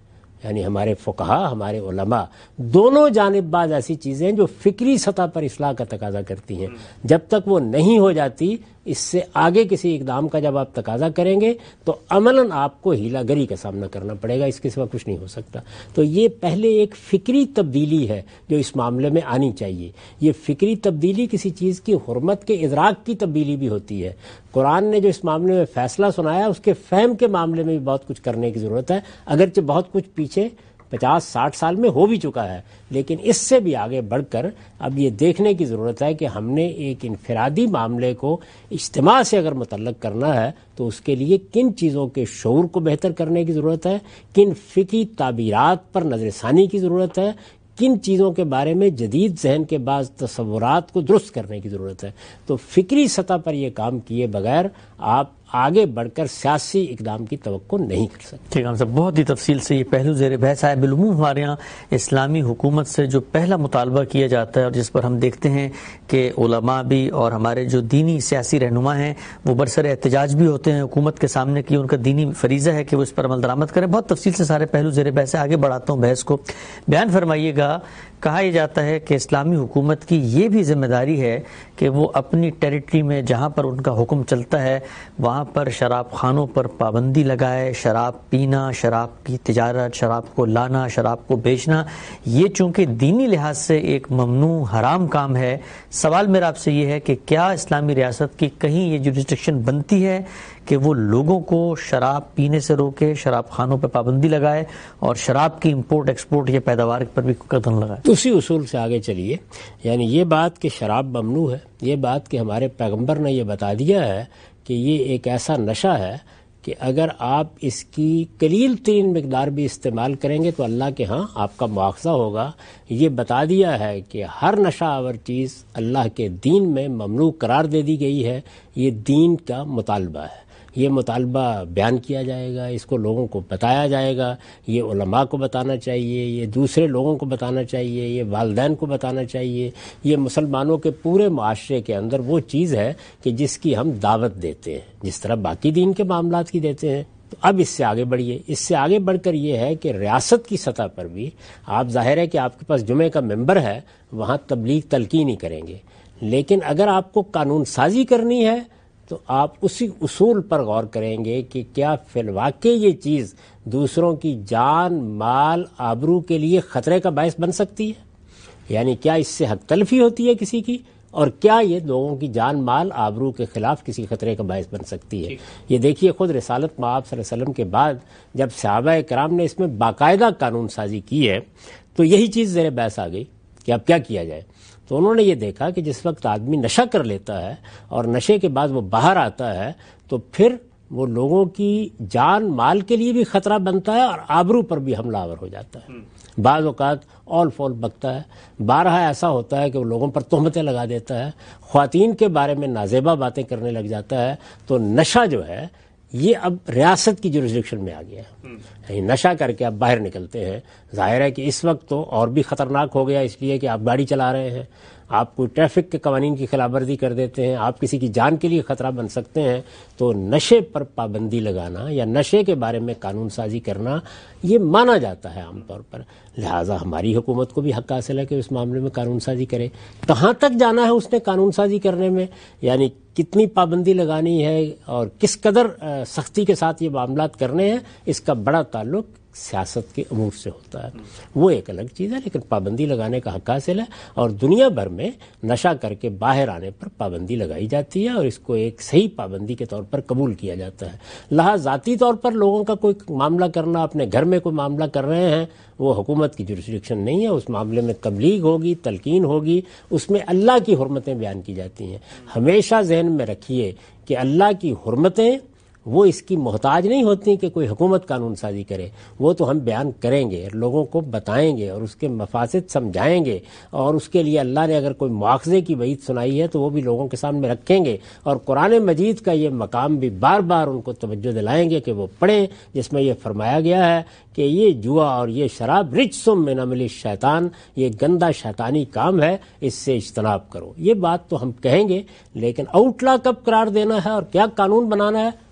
یعنی ہمارے فقہا، ہمارے علماء دونوں جانب بعض ایسی چیزیں جو فکری سطح پر اصلاح کا تقاضا کرتی ہیں، جب تک وہ نہیں ہو جاتی اس سے آگے کسی اقدام کا جب آپ تقاضا کریں گے تو عملاً آپ کو ہیلا گری کا سامنا کرنا پڑے گا، اس کے سوا کچھ نہیں ہو سکتا۔ تو یہ پہلے ایک فکری تبدیلی ہے جو اس معاملے میں آنی چاہیے۔ یہ فکری تبدیلی کسی چیز کی حرمت کے ادراک کی تبدیلی بھی ہوتی ہے۔ قرآن نے جو اس معاملے میں فیصلہ سنایا اس کے فہم کے معاملے میں بھی بہت کچھ کرنے کی ضرورت ہے، اگرچہ بہت کچھ پیچھے 50-60 سال میں ہو بھی چکا ہے، لیکن اس سے بھی آگے بڑھ کر اب یہ دیکھنے کی ضرورت ہے کہ ہم نے ایک انفرادی معاملے کو اجتماع سے اگر متعلق کرنا ہے تو اس کے لیے کن چیزوں کے شعور کو بہتر کرنے کی ضرورت ہے، کن فقہی تعبیرات پر نظر ثانی کی ضرورت ہے، کن چیزوں کے بارے میں جدید ذہن کے بعض تصورات کو درست کرنے کی ضرورت ہے۔ تو فکری سطح پر یہ کام کیے بغیر آپ آگے بڑھ کر سیاسی اقدام کی توقع نہیں کر سکتے۔ ٹھیک ہے، بہت ہی تفصیل سے یہ پہلو زیر بحث ہے۔ بالعموم ہمارے یہاں اسلامی حکومت سے جو پہلا مطالبہ کیا جاتا ہے اور جس پر ہم دیکھتے ہیں کہ علماء بھی اور ہمارے جو دینی سیاسی رہنما ہیں وہ برسر احتجاج بھی ہوتے ہیں حکومت کے سامنے کہ ان کا دینی فریضہ ہے کہ وہ اس پر عمل درآمد کریں۔ بہت تفصیل سے سارے پہلو زیر بحث ہے، آگے بڑھاتا ہوں بحث کو۔ بیان فرمائیے گا، کہا یہ جاتا ہے کہ اسلامی حکومت کی یہ بھی ذمہ داری ہے کہ وہ اپنی ٹیریٹری میں جہاں پر ان کا حکم چلتا ہے وہاں پر شراب خانوں پر پابندی لگائے، شراب پینا، شراب کی تجارت، شراب کو لانا، شراب کو بیچنا، یہ چونکہ دینی لحاظ سے ایک ممنوع حرام کام ہے۔ سوال میرا آپ سے یہ ہے کہ کیا اسلامی ریاست کی کہیں یہ جورسڈکشن بنتی ہے کہ وہ لوگوں کو شراب پینے سے روکے، شراب خانوں پر پابندی لگائے اور شراب کی امپورٹ ایکسپورٹ یا پیداوار پر بھی قدم لگائے؟ اسی اصول سے آگے چلیے، یعنی یہ بات کہ شراب ممنوع ہے، یہ بات کہ ہمارے پیغمبر نے یہ بتا دیا ہے کہ یہ ایک ایسا نشہ ہے کہ اگر آپ اس کی قلیل ترین مقدار بھی استعمال کریں گے تو اللہ کے ہاں آپ کا مواخذہ ہوگا۔ یہ بتا دیا ہے کہ ہر نشہ آور چیز اللہ کے دین میں ممنوع قرار دے دی گئی ہے، یہ دین کا مطالبہ ہے۔ یہ مطالبہ بیان کیا جائے گا، اس کو لوگوں کو بتایا جائے گا، یہ علماء کو بتانا چاہیے، یہ دوسرے لوگوں کو بتانا چاہیے، یہ والدین کو بتانا چاہیے۔ یہ مسلمانوں کے پورے معاشرے کے اندر وہ چیز ہے کہ جس کی ہم دعوت دیتے ہیں، جس طرح باقی دین کے معاملات کی دیتے ہیں۔ تو اب اس سے آگے بڑھیے، اس سے آگے بڑھ کر یہ ہے کہ ریاست کی سطح پر بھی آپ، ظاہر ہے کہ آپ کے پاس جمعے کا ممبر ہے، وہاں تبلیغ تلقین ہی کریں گے، لیکن اگر آپ کو قانون سازی کرنی ہے تو آپ اسی اصول پر غور کریں گے کہ کیا فی الواقع یہ چیز دوسروں کی جان، مال، آبرو کے لیے خطرے کا باعث بن سکتی ہے، یعنی کیا اس سے حق تلفی ہوتی ہے کسی کی، اور کیا یہ لوگوں کی جان، مال، آبرو کے خلاف کسی خطرے کا باعث بن سکتی ہے۔ یہ دیکھیے خود رسالت مآب صلی اللہ علیہ وسلم کے بعد جب صحابہ کرام نے اس میں باقاعدہ قانون سازی کی ہے تو یہی چیز زیر بحث آ گئی کہ اب کیا کیا جائے۔ تو انہوں نے یہ دیکھا کہ جس وقت آدمی نشہ کر لیتا ہے اور نشے کے بعد وہ باہر آتا ہے تو پھر وہ لوگوں کی جان، مال کے لیے بھی خطرہ بنتا ہے اور آبرو پر بھی حملہ آور ہو جاتا ہے۔ بعض اوقات اول فول بکتا ہے، بارہا ایسا ہوتا ہے کہ وہ لوگوں پر تہمتیں لگا دیتا ہے، خواتین کے بارے میں نازیبا باتیں کرنے لگ جاتا ہے۔ تو نشہ جو ہے یہ اب ریاست کی جورسڈکشن میں آ گیا ہے، نشہ کر کے آپ باہر نکلتے ہیں۔ ظاہر ہے کہ اس وقت تو اور بھی خطرناک ہو گیا، اس لیے کہ آپ گاڑی چلا رہے ہیں، آپ کوئی ٹریفک کے قوانین کی خلاف ورزی کر دیتے ہیں، آپ کسی کی جان کے لیے خطرہ بن سکتے ہیں۔ تو نشے پر پابندی لگانا یا نشے کے بارے میں قانون سازی کرنا یہ مانا جاتا ہے عام طور پر، لہٰذا ہماری حکومت کو بھی حق حاصل ہے کہ اس معاملے میں قانون سازی کرے۔ کہاں تک جانا ہے اس نے قانون سازی کرنے میں، یعنی کتنی پابندی لگانی ہے اور کس قدر سختی کے ساتھ یہ معاملات کرنے ہیں، اس کا بڑا تعلق سیاست کے امور سے ہوتا ہے، وہ ایک الگ چیز ہے، لیکن پابندی لگانے کا حق حاصل ہے۔ اور دنیا بھر میں نشہ کر کے باہر آنے پر پابندی لگائی جاتی ہے اور اس کو ایک صحیح پابندی کے طور پر قبول کیا جاتا ہے۔ لہذا ذاتی طور پر لوگوں کا کوئی معاملہ کرنا، اپنے گھر میں کوئی معاملہ کر رہے ہیں، وہ حکومت کی جورسڈکشن نہیں ہے، اس معاملے میں تبلیغ ہوگی، تلقین ہوگی، اس میں اللہ کی حرمتیں بیان کی جاتی ہیں۔ ہمیشہ ذہن میں رکھیے کہ اللہ کی حرمتیں وہ اس کی محتاج نہیں ہوتی کہ کوئی حکومت قانون سازی کرے، وہ تو ہم بیان کریں گے، لوگوں کو بتائیں گے اور اس کے مفاسد سمجھائیں گے، اور اس کے لیے اللہ نے اگر کوئی مواخذے کی وعید سنائی ہے تو وہ بھی لوگوں کے سامنے رکھیں گے، اور قرآن مجید کا یہ مقام بھی بار بار ان کو توجہ دلائیں گے کہ وہ پڑھیں، جس میں یہ فرمایا گیا ہے کہ یہ جوا اور یہ شراب رجسم من عمل الشیطان، یہ گندا شیطانی کام ہے، اس سے اجتناب کرو۔ یہ بات تو ہم کہیں گے، لیکن آؤٹلا کب قرار دینا ہے اور کیا قانون بنانا ہے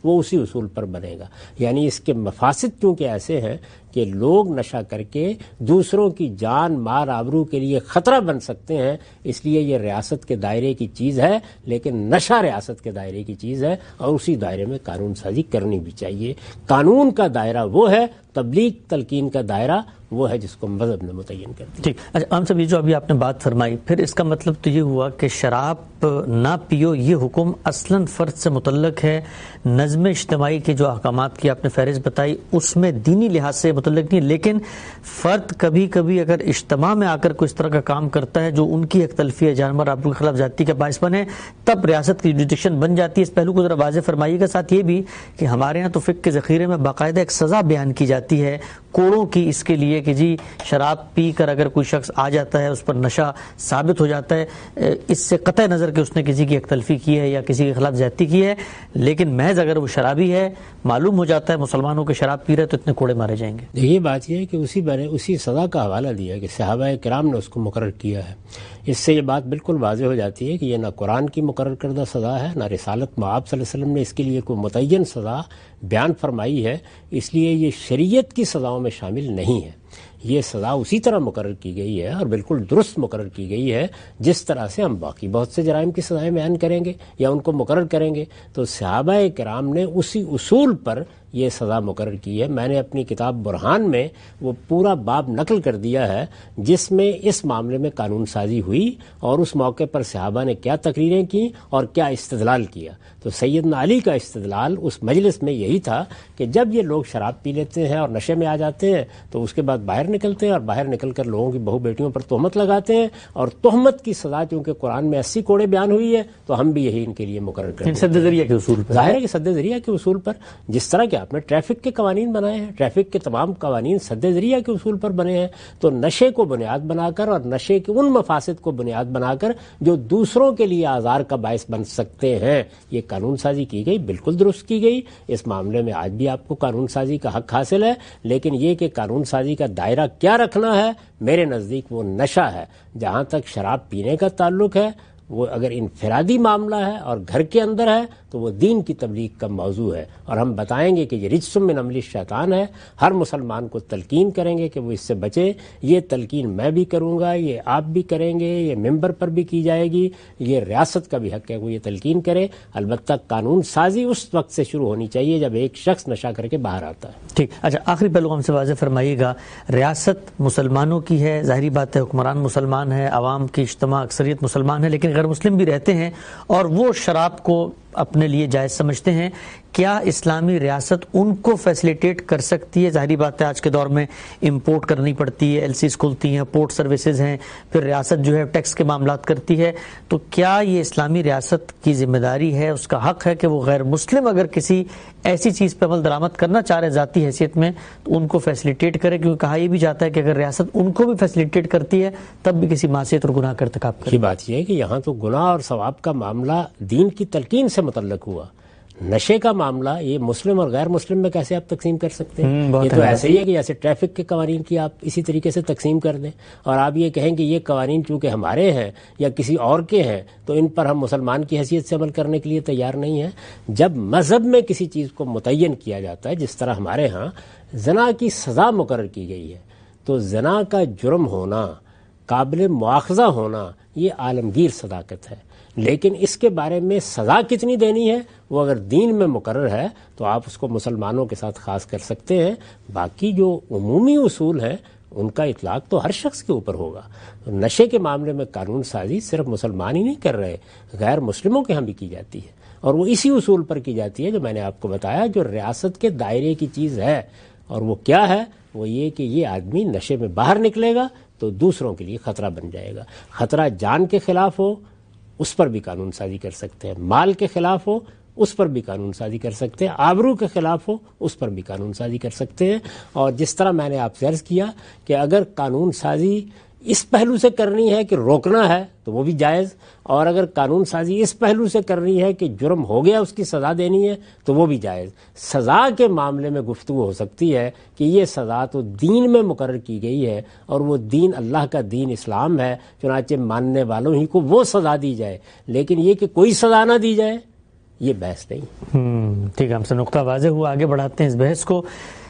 وہ اسی اصول پر بنے گا. یعنی اس کے مفاسد چونکہ ایسے ہیں کہ لوگ نشہ کر کے دوسروں کی جان مال آبرو کے لیے خطرہ بن سکتے ہیں، اس لیے یہ ریاست کے دائرے کی چیز ہے، لیکن نشہ ریاست کے دائرے کی چیز ہے اور اسی دائرے میں قانون سازی کرنی بھی چاہیے. قانون کا دائرہ وہ ہے، تبلیغ تلقین کا دائرہ وہ ہے جس کو مذہب نے متعین کر دیا. ٹھیک. اچھا عام صاحب، یہ جو ابھی آپ نے بات فرمائی، پھر اس کا مطلب تو یہ ہوا کہ شراب نہ پیو یہ حکم اصلاً فرد سے متعلق ہے، نظم اجتماعی کے جو احکامات کی آپ نے فہرست بتائی اس میں دینی لحاظ سے متعلق نہیں، لیکن فرد کبھی کبھی اگر اجتماع میں آ کر کوئی اس طرح کا کام کرتا ہے جو ان کی ایک تلفی ہے، جانور آبرو کے خلاف زیادتی کا باعث بنے، تب ریاست کی جوڈیکشن بن جاتی ہے. اس پہلو کو ذرا واضح فرمائیے گا. ساتھ یہ بھی کہ ہمارے ہاں تو فقہ کے ذخیرے میں باقاعدہ ایک سزا بیان کی جاتی ہے کوڑوں کی، اس کے لیے کہ جی شراب پی کر اگر کوئی شخص آ جاتا ہے، اس پر نشہ ثابت ہو جاتا ہے، اس سے قطع نظر کہ اس نے کسی کی ایک تلفی کی ہے یا کسی کے خلاف زیادتی کی ہے، لیکن محض اگر وہ شرابی ہے، معلوم ہو جاتا ہے مسلمانوں کے شراب پی رہے تو اتنے کوڑے مارے جائیں گے. یہ بات یہ ہے کہ اسی سزا کا حوالہ دیا کہ صحابہ کرام نے اس کو مقرر کیا ہے. اس سے یہ بات بالکل واضح ہو جاتی ہے کہ یہ نہ قرآن کی مقرر کردہ سزا ہے، نہ رسالت مآب صلی اللہ علیہ وسلم نے اس کے لیے کوئی متعین سزا بیان فرمائی ہے. اس لیے یہ شریعت کی سزاؤں میں شامل نہیں ہے. یہ سزا اسی طرح مقرر کی گئی ہے اور بالکل درست مقرر کی گئی ہے جس طرح سے ہم باقی بہت سے جرائم کی سزائیں بیان کریں گے یا ان کو مقرر کریں گے. تو صحابہ کرام نے اسی اصول پر یہ سزا مقرر کی ہے. میں نے اپنی کتاب برہان میں وہ پورا باب نقل کر دیا ہے جس میں اس معاملے میں قانون سازی ہوئی اور اس موقع پر صحابہ نے کیا تقریریں کی اور کیا استدلال کیا. تو سیدنا علی کا استدلال اس مجلس میں یہی تھا کہ جب یہ لوگ شراب پی لیتے ہیں اور نشے میں آ جاتے ہیں تو اس کے بعد باہر نکلتے ہیں اور باہر نکل کر لوگوں کی بہو بیٹیوں پر تہمت لگاتے ہیں، اور تہمت کی سزا چونکہ قرآن میں 80 کوڑے بیان ہوئی ہے تو ہم بھی یہی ان کے لیے مقرر کرتے ہیں. سد ذریعہ کے اصول پر ظاہر ہے کہ سد ذریعہ کے اصول پر، جس طرح کہ آپ نے ٹریفک کے قوانین بنائے ہیں، ٹریفک کے تمام قوانین سد ذریعہ کے اصول پر بنے ہیں، تو نشے کو بنیاد بنا کر اور نشے کے ان مفاسد کو بنیاد بنا کر جو دوسروں کے لیے آزار کا باعث بن سکتے ہیں، یہ قانون سازی کی گئی، بالکل درست کی گئی. اس معاملے میں آج بھی آپ کو قانون سازی کا حق حاصل ہے، لیکن یہ کہ قانون سازی کا دائرہ کیا رکھنا ہے، میرے نزدیک وہ نشہ ہے. جہاں تک شراب پینے کا تعلق ہے، وہ اگر انفرادی معاملہ ہے اور گھر کے اندر ہے تو وہ دین کی تبلیغ کا موضوع ہے، اور ہم بتائیں گے کہ یہ رجس من عمل الشیطان ہے. ہر مسلمان کو تلقین کریں گے کہ وہ اس سے بچے. یہ تلقین میں بھی کروں گا، یہ آپ بھی کریں گے، یہ ممبر پر بھی کی جائے گی. یہ ریاست کا بھی حق ہے وہ یہ تلقین کرے. البتہ قانون سازی اس وقت سے شروع ہونی چاہیے جب ایک شخص نشہ کر کے باہر آتا ہے. ٹھیک. اچھا آخری پہلو ہم سے واضح فرمائیے گا. ریاست مسلمانوں کی ہے، ظاہری بات ہے حکمران مسلمان ہے، عوام کی اجتماع اکثریت مسلمان ہے، لیکن غیر مسلم بھی رہتے ہیں اور وہ شراب کو اپنے لیے جائز سمجھتے ہیں. کیا اسلامی ریاست ان کو فیسیلیٹیٹ کر سکتی ہے؟ ظاہری بات ہے آج کے دور میں امپورٹ کرنی پڑتی ہے، ایل سیز کھلتی ہیں، پورٹ سروسز ہیں، پھر ریاست جو ہے ٹیکس کے معاملات کرتی ہے. تو کیا یہ اسلامی ریاست کی ذمہ داری ہے، اس کا حق ہے کہ وہ غیر مسلم اگر کسی ایسی چیز پہ عمل درآمد کرنا چاہ رہے ذاتی حیثیت میں تو ان کو فیسیلیٹیٹ کرے؟ کیونکہ کہا یہ بھی جاتا ہے کہ اگر ریاست ان کو بھی فیسیلیٹیٹ کرتی ہے تب بھی کسی معصیت اور گناہ کا ارتکاب کرے. یہ بات یہ ہے کہ یہاں تو گناہ اور ثواب کا معاملہ دین کی تلقین سے متعلق ہوا. نشے کا معاملہ یہ مسلم اور غیر مسلم میں کیسے آپ تقسیم کر سکتے ہیں؟ یہ تو ایسے ہی ہے کہ جیسے ٹریفک کے قوانین کی آپ اسی طریقے سے تقسیم کر دیں اور آپ یہ کہیں کہ یہ قوانین چونکہ ہمارے ہیں یا کسی اور کے ہیں تو ان پر ہم مسلمان کی حیثیت سے عمل کرنے کے لیے تیار نہیں ہیں. جب مذہب میں کسی چیز کو متعین کیا جاتا ہے، جس طرح ہمارے ہاں زنا کی سزا مقرر کی گئی ہے، تو زنا کا جرم ہونا، قابل مواخذہ ہونا، یہ عالمگیر صداقت ہے. لیکن اس کے بارے میں سزا کتنی دینی ہے وہ اگر دین میں مقرر ہے تو آپ اس کو مسلمانوں کے ساتھ خاص کر سکتے ہیں. باقی جو عمومی اصول ہیں ان کا اطلاق تو ہر شخص کے اوپر ہوگا. نشے کے معاملے میں قانون سازی صرف مسلمان ہی نہیں کر رہے، غیر مسلموں کے ہاں بھی کی جاتی ہے، اور وہ اسی اصول پر کی جاتی ہے جو میں نے آپ کو بتایا، جو ریاست کے دائرے کی چیز ہے. اور وہ کیا ہے؟ وہ یہ کہ یہ آدمی نشے میں باہر نکلے گا تو دوسروں کے لیے خطرہ بن جائے گا. خطرہ جان کے خلاف ہو اس پر بھی قانون سازی کر سکتے ہیں، مال کے خلاف ہو اس پر بھی قانون سازی کر سکتے ہیں، آبرو کے خلاف ہو اس پر بھی قانون سازی کر سکتے ہیں. اور جس طرح میں نے آپ سے عرض کیا کہ اگر قانون سازی اس پہلو سے کرنی ہے کہ روکنا ہے تو وہ بھی جائز، اور اگر قانون سازی اس پہلو سے کرنی ہے کہ جرم ہو گیا اس کی سزا دینی ہے تو وہ بھی جائز. سزا کے معاملے میں گفتگو ہو سکتی ہے کہ یہ سزا تو دین میں مقرر کی گئی ہے اور وہ دین اللہ کا دین اسلام ہے، چنانچہ ماننے والوں ہی کو وہ سزا دی جائے. لیکن یہ کہ کوئی سزا نہ دی جائے یہ بحث نہیں۔ ٹھیک ہے، ہم سے نقطہ واضح ہوا، آگے بڑھاتے ہیں اس بحث کو۔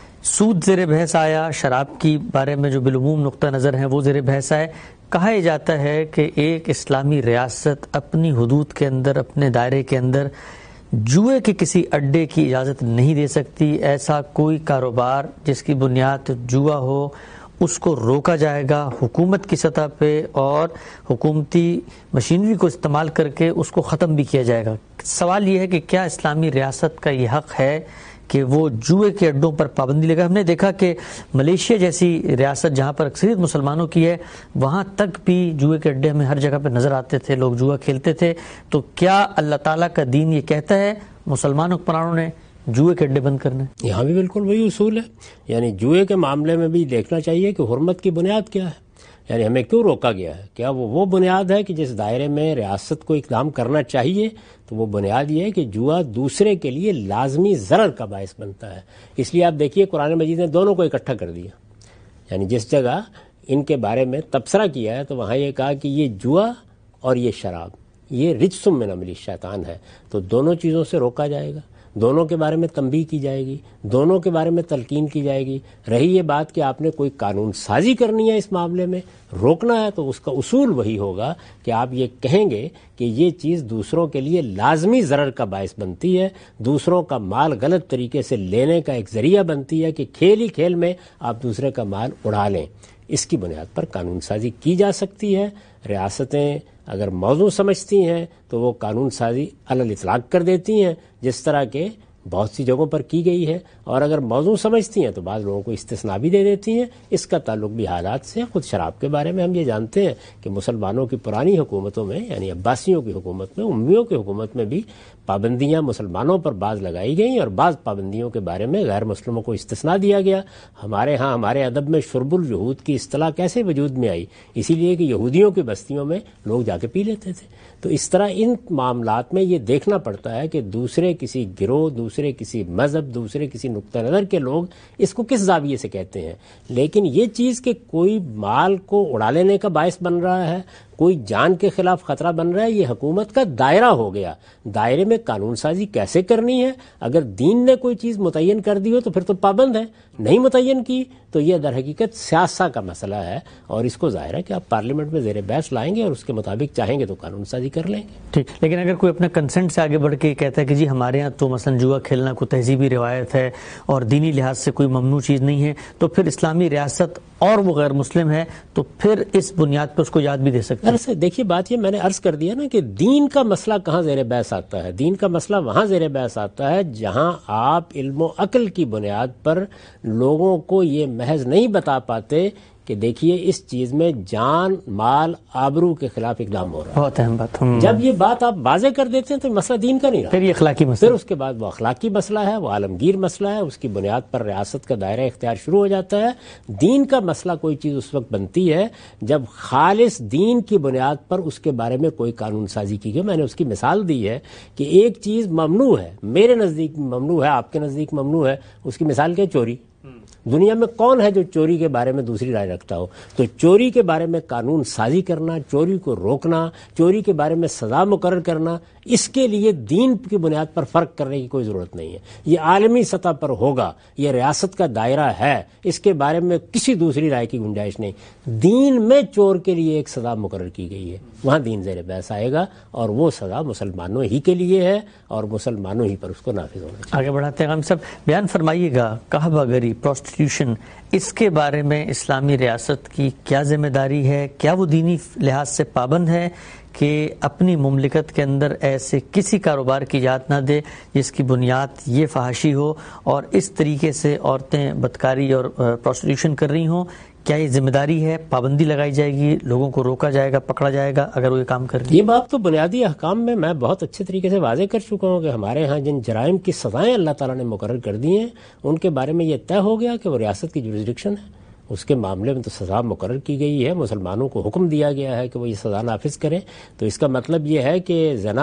سود زیر بحث آیا، شراب کی بارے میں جو بالعموم نقطہ نظر ہیں وہ زیر بحث آئے۔ کہا جاتا ہے کہ ایک اسلامی ریاست اپنی حدود کے اندر، اپنے دائرے کے اندر جوئے کے کسی اڈے کی اجازت نہیں دے سکتی۔ ایسا کوئی کاروبار جس کی بنیاد جوا ہو اس کو روکا جائے گا حکومت کی سطح پہ، اور حکومتی مشینری کو استعمال کر کے اس کو ختم بھی کیا جائے گا۔ سوال یہ ہے کہ کیا اسلامی ریاست کا یہ حق ہے کہ وہ جوئے کے اڈوں پر پابندی لگا؟ ہم نے دیکھا کہ ملیشیا جیسی ریاست جہاں پر اکثریت مسلمانوں کی ہے، وہاں تک بھی جوئے کے اڈے ہمیں ہر جگہ پہ نظر آتے تھے، لوگ جوا کھیلتے تھے۔ تو کیا اللہ تعالیٰ کا دین یہ کہتا ہے مسلمان حکمرانوں نے جوئے کے اڈے بند کرنے؟ یہاں بھی بالکل وہی اصول ہے، یعنی جوئے کے معاملے میں بھی دیکھنا چاہیے کہ حرمت کی بنیاد کیا ہے، یعنی ہمیں کیوں روکا گیا ہے؟ کیا وہ بنیاد ہے کہ جس دائرے میں ریاست کو اقدام کرنا چاہیے؟ تو وہ بنیاد یہ ہے کہ جوا دوسرے کے لیے لازمی ضرر کا باعث بنتا ہے۔ اس لیے آپ دیکھیے قرآن مجید نے دونوں کو اکٹھا کر دیا، یعنی جس جگہ ان کے بارے میں تبصرہ کیا ہے تو وہاں یہ کہا کہ یہ جوا اور یہ شراب یہ رجسم من عمل الشیطان ہے، تو دونوں چیزوں سے روکا جائے گا، دونوں کے بارے میں تنبیہ کی جائے گی، دونوں کے بارے میں تلقین کی جائے گی۔ رہی یہ بات کہ آپ نے کوئی قانون سازی کرنی ہے اس معاملے میں، روکنا ہے، تو اس کا اصول وہی ہوگا کہ آپ یہ کہیں گے کہ یہ چیز دوسروں کے لیے لازمی ضرر کا باعث بنتی ہے، دوسروں کا مال غلط طریقے سے لینے کا ایک ذریعہ بنتی ہے کہ کھیل ہی کھیل میں آپ دوسرے کا مال اڑا لیں۔ اس کی بنیاد پر قانون سازی کی جا سکتی ہے۔ ریاستیں اگر موضوع سمجھتی ہیں تو وہ قانون سازی علی الاطلاق کر دیتی ہیں، جس طرح کے بہت سی جگہوں پر کی گئی ہے، اور اگر موضوع سمجھتی ہیں تو بعض لوگوں کو استثناء بھی دے دیتی ہیں۔ اس کا تعلق بھی حالات سے۔ خود شراب کے بارے میں ہم یہ جانتے ہیں کہ مسلمانوں کی پرانی حکومتوں میں، یعنی عباسیوں کی حکومت میں، امیوں کی حکومت میں بھی پابندیاں مسلمانوں پر بعض لگائی گئیں، اور بعض پابندیوں کے بارے میں غیر مسلموں کو استثناء دیا گیا۔ ہمارے ہاں ہمارے ادب میں شرب الجہود کی اصطلاح کیسے وجود میں آئی؟ اسی لیے کہ یہودیوں کی بستیوں میں لوگ جا کے پی لیتے تھے۔ تو اس طرح ان معاملات میں یہ دیکھنا پڑتا ہے کہ دوسرے کسی گروہ، دوسرے کسی مذہب، دوسرے کسی نقطہ نظر کے لوگ اس کو کس زاویے سے کہتے ہیں، لیکن یہ چیز کہ کوئی مال کو اڑا لینے کا باعث بن رہا ہے، کوئی جان کے خلاف خطرہ بن رہا ہے، یہ حکومت کا دائرہ ہو گیا۔ دائرے میں قانون سازی کیسے کرنی ہے؟ اگر دین نے کوئی چیز متعین کر دی ہو تو پھر تو پابند ہے، نہیں متعین کی تو یہ در حقیقت سیاست کا مسئلہ ہے، اور اس کو ظاہر ہے کہ آپ پارلیمنٹ میں زیر بحث لائیں گے اور اس کے مطابق چاہیں گے تو قانون سازی کر لیں گے۔ ٹھیک، لیکن اگر کوئی اپنا کنسنٹ سے آگے بڑھ کے کہتا ہے کہ جی ہمارے ہاں تو مثلا جوا کھیلنا کوئی تہذیبی روایت ہے اور دینی لحاظ سے کوئی ممنوع چیز نہیں ہے، تو پھر اسلامی ریاست اور وہ غیر مسلم ہے تو پھر اس بنیاد پر اس کو یاد بھی دے سکتے ہیں؟ دیکھیے بات یہ میں نے عرض کر دیا نا کہ دین کا مسئلہ کہاں زیر بحث آتا ہے؟ دین کا مسئلہ وہاں زیر بحث آتا ہے جہاں آپ علم و عقل کی بنیاد پر لوگوں کو یہ محض نہیں بتا پاتے کہ دیکھیے اس چیز میں جان، مال، آبرو کے خلاف اقدام ہو رہا ہے۔ بہت اہم بات۔ جب یہ بات آپ واضح کر دیتے ہیں تو مسئلہ دین کا نہیں رہا، پھر یہ اخلاقی مسئلہ، پھر اس کے بعد وہ اخلاقی مسئلہ ہے، وہ عالمگیر مسئلہ ہے، اس کی بنیاد پر ریاست کا دائرہ اختیار شروع ہو جاتا ہے۔ دین کا مسئلہ کوئی چیز اس وقت بنتی ہے جب خالص دین کی بنیاد پر اس کے بارے میں کوئی قانون سازی کی گئی۔ میں نے اس کی مثال دی ہے کہ ایک چیز ممنوع ہے، میرے نزدیک ممنوع ہے، آپ کے نزدیک ممنوع ہے، اس کی مثال کیا؟ چوری۔ دنیا میں کون ہے جو چوری کے بارے میں دوسری رائے رکھتا ہو؟ تو چوری کے بارے میں قانون سازی کرنا، چوری کو روکنا، چوری کے بارے میں سزا مقرر کرنا، اس کے لیے دین کی بنیاد پر فرق کرنے کی کوئی ضرورت نہیں ہے۔ یہ عالمی سطح پر ہوگا، یہ ریاست کا دائرہ ہے، اس کے بارے میں کسی دوسری رائے کی گنجائش نہیں۔ دین میں چور کے لیے ایک سزا مقرر کی گئی ہے، وہاں دین زیر بحث آئے گا، اور وہ سزا مسلمانوں ہی کے لیے ہے اور مسلمانوں ہی پر اس کو نافذ ہونا چاہیے۔ آگے بڑھاتے ہیں ہم سب، بیان فرمائیے گا قحبہ گری، پروسٹیٹیوشن، اس کے بارے میں اسلامی ریاست کی کیا ذمہ داری ہے؟ کیا وہ دینی لحاظ سے پابند ہے کہ اپنی مملکت کے اندر ایسے کسی کاروبار کی اجازت نہ دے جس کی بنیاد یہ فحاشی ہو اور اس طریقے سے عورتیں بدکاری اور پروسٹیٹیوشن کر رہی ہوں؟ کیا یہ ذمہ داری ہے؟ پابندی لگائی جائے گی؟ لوگوں کو روکا جائے گا، پکڑا جائے گا اگر وہ یہ کام کر رہی؟ یہ بات تو بنیادی احکام میں بہت اچھے طریقے سے واضح کر چکا ہوں کہ ہمارے ہاں جن جرائم کی سزائیں اللہ تعالیٰ نے مقرر کر دی ہیں ان کے بارے میں یہ طے ہو گیا کہ وہ ریاست کی جورسڈکشن ہے، اس کے معاملے میں تو سزا مقرر کی گئی ہے، مسلمانوں کو حکم دیا گیا ہے کہ وہ یہ سزا نافذ کریں۔ تو اس کا مطلب یہ ہے کہ زنا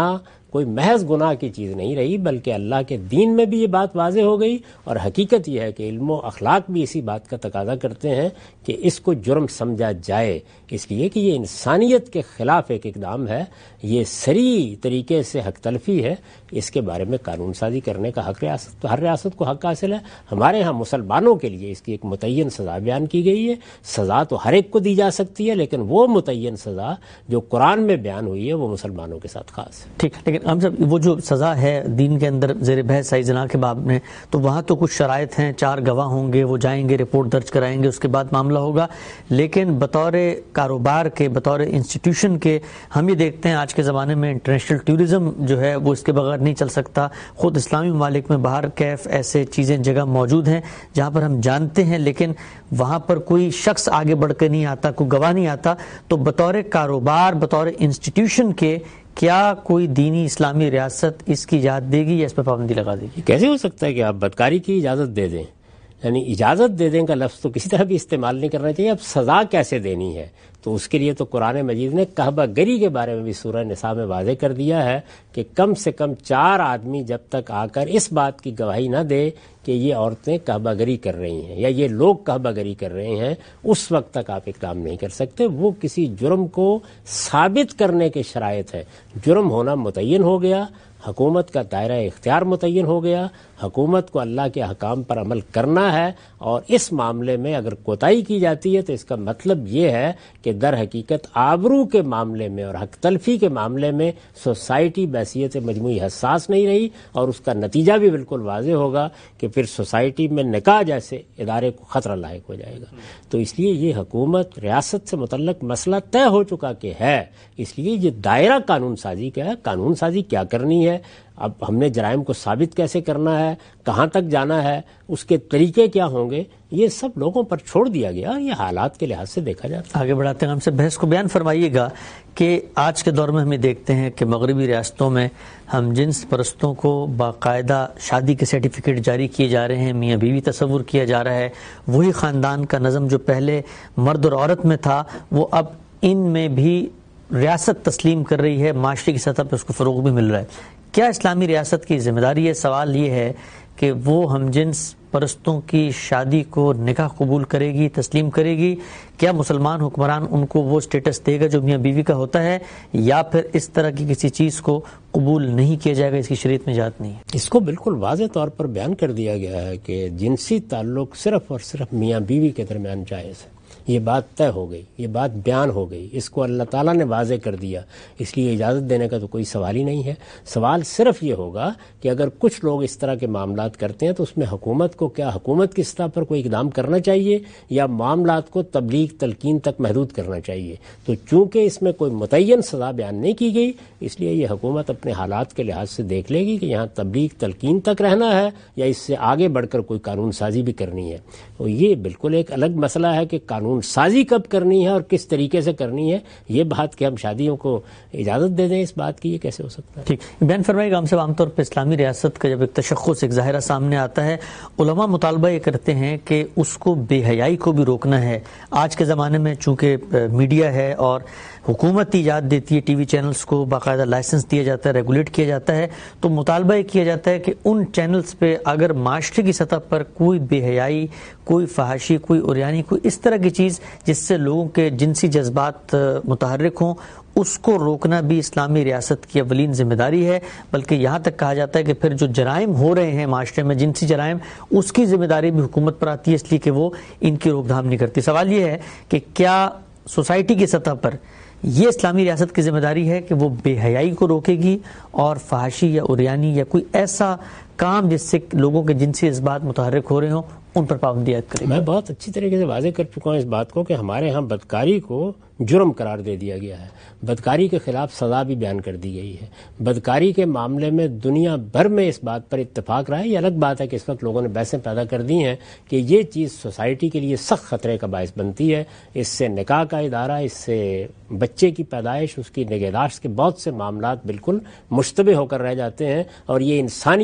کوئی محض گناہ کی چیز نہیں رہی، بلکہ اللہ کے دین میں بھی یہ بات واضح ہو گئی، اور حقیقت یہ ہے کہ علم و اخلاق بھی اسی بات کا تقاضا کرتے ہیں کہ اس کو جرم سمجھا جائے، اس لیے کہ یہ انسانیت کے خلاف ایک اقدام ہے، یہ صریح طریقے سے حق تلفی ہے، اس کے بارے میں قانون سازی کرنے کا حق ہر ریاست کو حق حاصل ہے۔ ہمارے ہاں مسلمانوں کے لیے اس کی ایک متعین سزا بیان کی گئی ہے، سزا تو ہر ایک کو دی جا سکتی ہے، لیکن وہ متعین سزا جو قرآن میں بیان ہوئی ہے وہ مسلمانوں کے ساتھ خاص ہے۔ ٹھیک، لیکن ہم سب وہ جو سزا ہے دین کے اندر زیر بحث آئی زنا کے باب میں، تو وہاں تو کچھ شرائط ہیں، 4 گواہ ہوں گے، وہ جائیں گے، رپورٹ درج کرائیں گے، اس کے بعد معاملہ ہوگا، لیکن بطور کاروبار کے، بطور انسٹیٹیوشن کے، ہم یہ دیکھتے ہیں آج کے زمانے میں انٹرنیشنل ٹورزم جو ہے وہ اس کے بغیر نہیں چل سکتا۔ خود اسلامی ممالک میں باہر کیف ایسے چیزیں جگہ موجود ہیں جہاں پر ہم جانتے ہیں، لیکن وہاں پر کوئی شخص آگے بڑھ کے نہیں آتا، کوئی گواہ نہیں آتا، تو بطور کاروبار، بطور انسٹیٹیوشن کے کیا کوئی دینی اسلامی ریاست اس کی اجازت دے گی یا اس پہ پابندی لگا دے گی؟ کیسے ہو سکتا ہے کہ آپ بدکاری کی اجازت دے دیں؟ یعنی اجازت دے دیں کا لفظ تو کسی طرح بھی استعمال نہیں کرنا چاہیے۔ اب سزا کیسے دینی ہے تو اس کے لیے تو قرآن مجید نے کعبہ گری کے بارے میں بھی سورہ نساء میں واضح کر دیا ہے کہ کم سے کم 4 آدمی جب تک آ کر اس بات کی گواہی نہ دے کہ یہ عورتیں کعبہ گری کر رہی ہیں یا یہ لوگ کعبہ گری کر رہے ہیں، اس وقت تک آپ اقدام نہیں کر سکتے۔ وہ کسی جرم کو ثابت کرنے کے شرائط ہے۔ جرم ہونا متعین ہو گیا، حکومت کا دائرہ اختیار متعین ہو گیا، حکومت کو اللہ کے احکام پر عمل کرنا ہے، اور اس معاملے میں اگر کوتاہی کی جاتی ہے تو اس کا مطلب یہ ہے کہ در حقیقت آبرو کے معاملے میں اور حق تلفی کے معاملے میں سوسائٹی بحیثیت مجموعی حساس نہیں رہی، اور اس کا نتیجہ بھی بالکل واضح ہوگا کہ پھر سوسائٹی میں نکاح جیسے ادارے کو خطرہ لاحق ہو جائے گا۔ تو اس لیے یہ حکومت ریاست سے متعلق مسئلہ طے ہو چکا کہ ہے، اس لیے یہ دائرہ قانون سازی کا ہے۔ قانون سازی کیا کرنی ہے، اب ہم نے جرائم کو ثابت کیسے کرنا ہے، کہاں تک جانا ہے، اس کے طریقے کیا ہوں گے، یہ سب لوگوں پر چھوڑ دیا گیا، یہ حالات کے لحاظ سے دیکھا جاتا ہے۔ آگے بڑھاتے ہیں، ہم سے بحث کو بیان فرمائیے گا کہ آج کے دور میں ہمیں دیکھتے ہیں کہ مغربی ریاستوں میں ہم جنس پرستوں کو باقاعدہ شادی کے سرٹیفکیٹ جاری کیے جا رہے ہیں، میاں بیوی تصور کیا جا رہا ہے، وہی خاندان کا نظم جو پہلے مرد اور عورت میں تھا وہ اب ان میں بھی ریاست تسلیم کر رہی ہے، معاشرے کی سطح پہ اس کو فروغ بھی مل رہا ہے۔ کیا اسلامی ریاست کی ذمہ داری ہے؟ سوال یہ ہے کہ وہ ہم جنس پرستوں کی شادی کو نکاح قبول کرے گی، تسلیم کرے گی؟ کیا مسلمان حکمران ان کو وہ سٹیٹس دے گا جو میاں بیوی کا ہوتا ہے، یا پھر اس طرح کی کسی چیز کو قبول نہیں کیا جائے گا، اس کی شریعت میں اجازت نہیں ہے؟ اس کو بالکل واضح طور پر بیان کر دیا گیا ہے کہ جنسی تعلق صرف اور صرف میاں بیوی کے درمیان جائز ہے۔ یہ بات طے ہو گئی، یہ بات بیان ہو گئی، اس کو اللہ تعالیٰ نے واضح کر دیا، اس لیے اجازت دینے کا تو کوئی سوال ہی نہیں ہے۔ سوال صرف یہ ہوگا کہ اگر کچھ لوگ اس طرح کے معاملات کرتے ہیں تو اس میں حکومت کو کیا حکومت کی سطح پر کوئی اقدام کرنا چاہیے یا معاملات کو تبلیغ تلقین تک محدود کرنا چاہیے؟ تو چونکہ اس میں کوئی متعین سزا بیان نہیں کی گئی، اس لیے یہ حکومت اپنے حالات کے لحاظ سے دیکھ لے گی کہ یہاں تبلیغ تلقین تک رہنا ہے یا اس سے آگے بڑھ کر کوئی قانون سازی بھی کرنی ہے۔ تو یہ بالکل ایک الگ مسئلہ ہے کہ قانون سازی کب کرنی ہے اور کس طریقے سے کرنی ہے۔ یہ بات کہ ہم شادیوں کو اجازت دے دیں، اس بات کی یہ کیسے ہو سکتا ہے؟ ٹھیک، بیان فرمائے گا ہم سب۔ عام طور پہ اسلامی ریاست کا جب ایک تشخص، ایک ظاہرہ سامنے آتا ہے، علماء مطالبہ یہ کرتے ہیں کہ اس کو بے حیائی کو بھی روکنا ہے۔ آج کے زمانے میں چونکہ میڈیا ہے اور حکومت ایجاد دیتی ہے، ٹی وی چینلز کو باقاعدہ لائسنس دیا جاتا ہے، ریگولیٹ کیا جاتا ہے، تو مطالبہ یہ کیا جاتا ہے کہ ان چینلز پہ اگر معاشرے کی سطح پر کوئی بے حیائی، کوئی فحاشی، کوئی عریانی، کوئی اس طرح کی چیز جس سے لوگوں کے جنسی جذبات متحرک ہوں، اس کو روکنا بھی اسلامی ریاست کی اولین ذمہ داری ہے۔ بلکہ یہاں تک کہا جاتا ہے کہ پھر جو جرائم ہو رہے ہیں معاشرے میں، جنسی جرائم، اس کی ذمہ داری بھی حکومت پر آتی ہے، اس لیے کہ وہ ان کی روک تھام نہیں کرتی۔ سوال یہ ہے کہ کیا سوسائٹی کی سطح پر یہ اسلامی ریاست کی ذمہ داری ہے کہ وہ بے حیائی کو روکے گی اور فحاشی یا عریانی یا کوئی ایسا کام جس سے لوگوں کے جنسی جذبات متحرک ہو رہے ہوں ان پر پابندی عائد کرے گی؟ میں بہت اچھی طریقے سے واضح کر چکا ہوں اس بات کو کہ ہمارے ہاں بدکاری کو جرم قرار دے دیا گیا ہے، بدکاری کے خلاف سزا بھی بیان کر دی گئی ہے۔ بدکاری کے معاملے میں دنیا بھر میں اس بات پر اتفاق رہا ہے۔ یہ الگ بات ہے کہ اس وقت لوگوں نے بحثیں پیدا کر دی ہیں کہ یہ چیز سوسائٹی کے لیے سخت خطرے کا باعث بنتی ہے۔ اس سے نکاح کا ادارہ، اس سے بچے کی پیدائش، اس کی نگہداشت کے بہت سے معاملات بالکل مشتبہ ہو کر رہ جاتے ہیں، اور یہ انسانیت کے لیے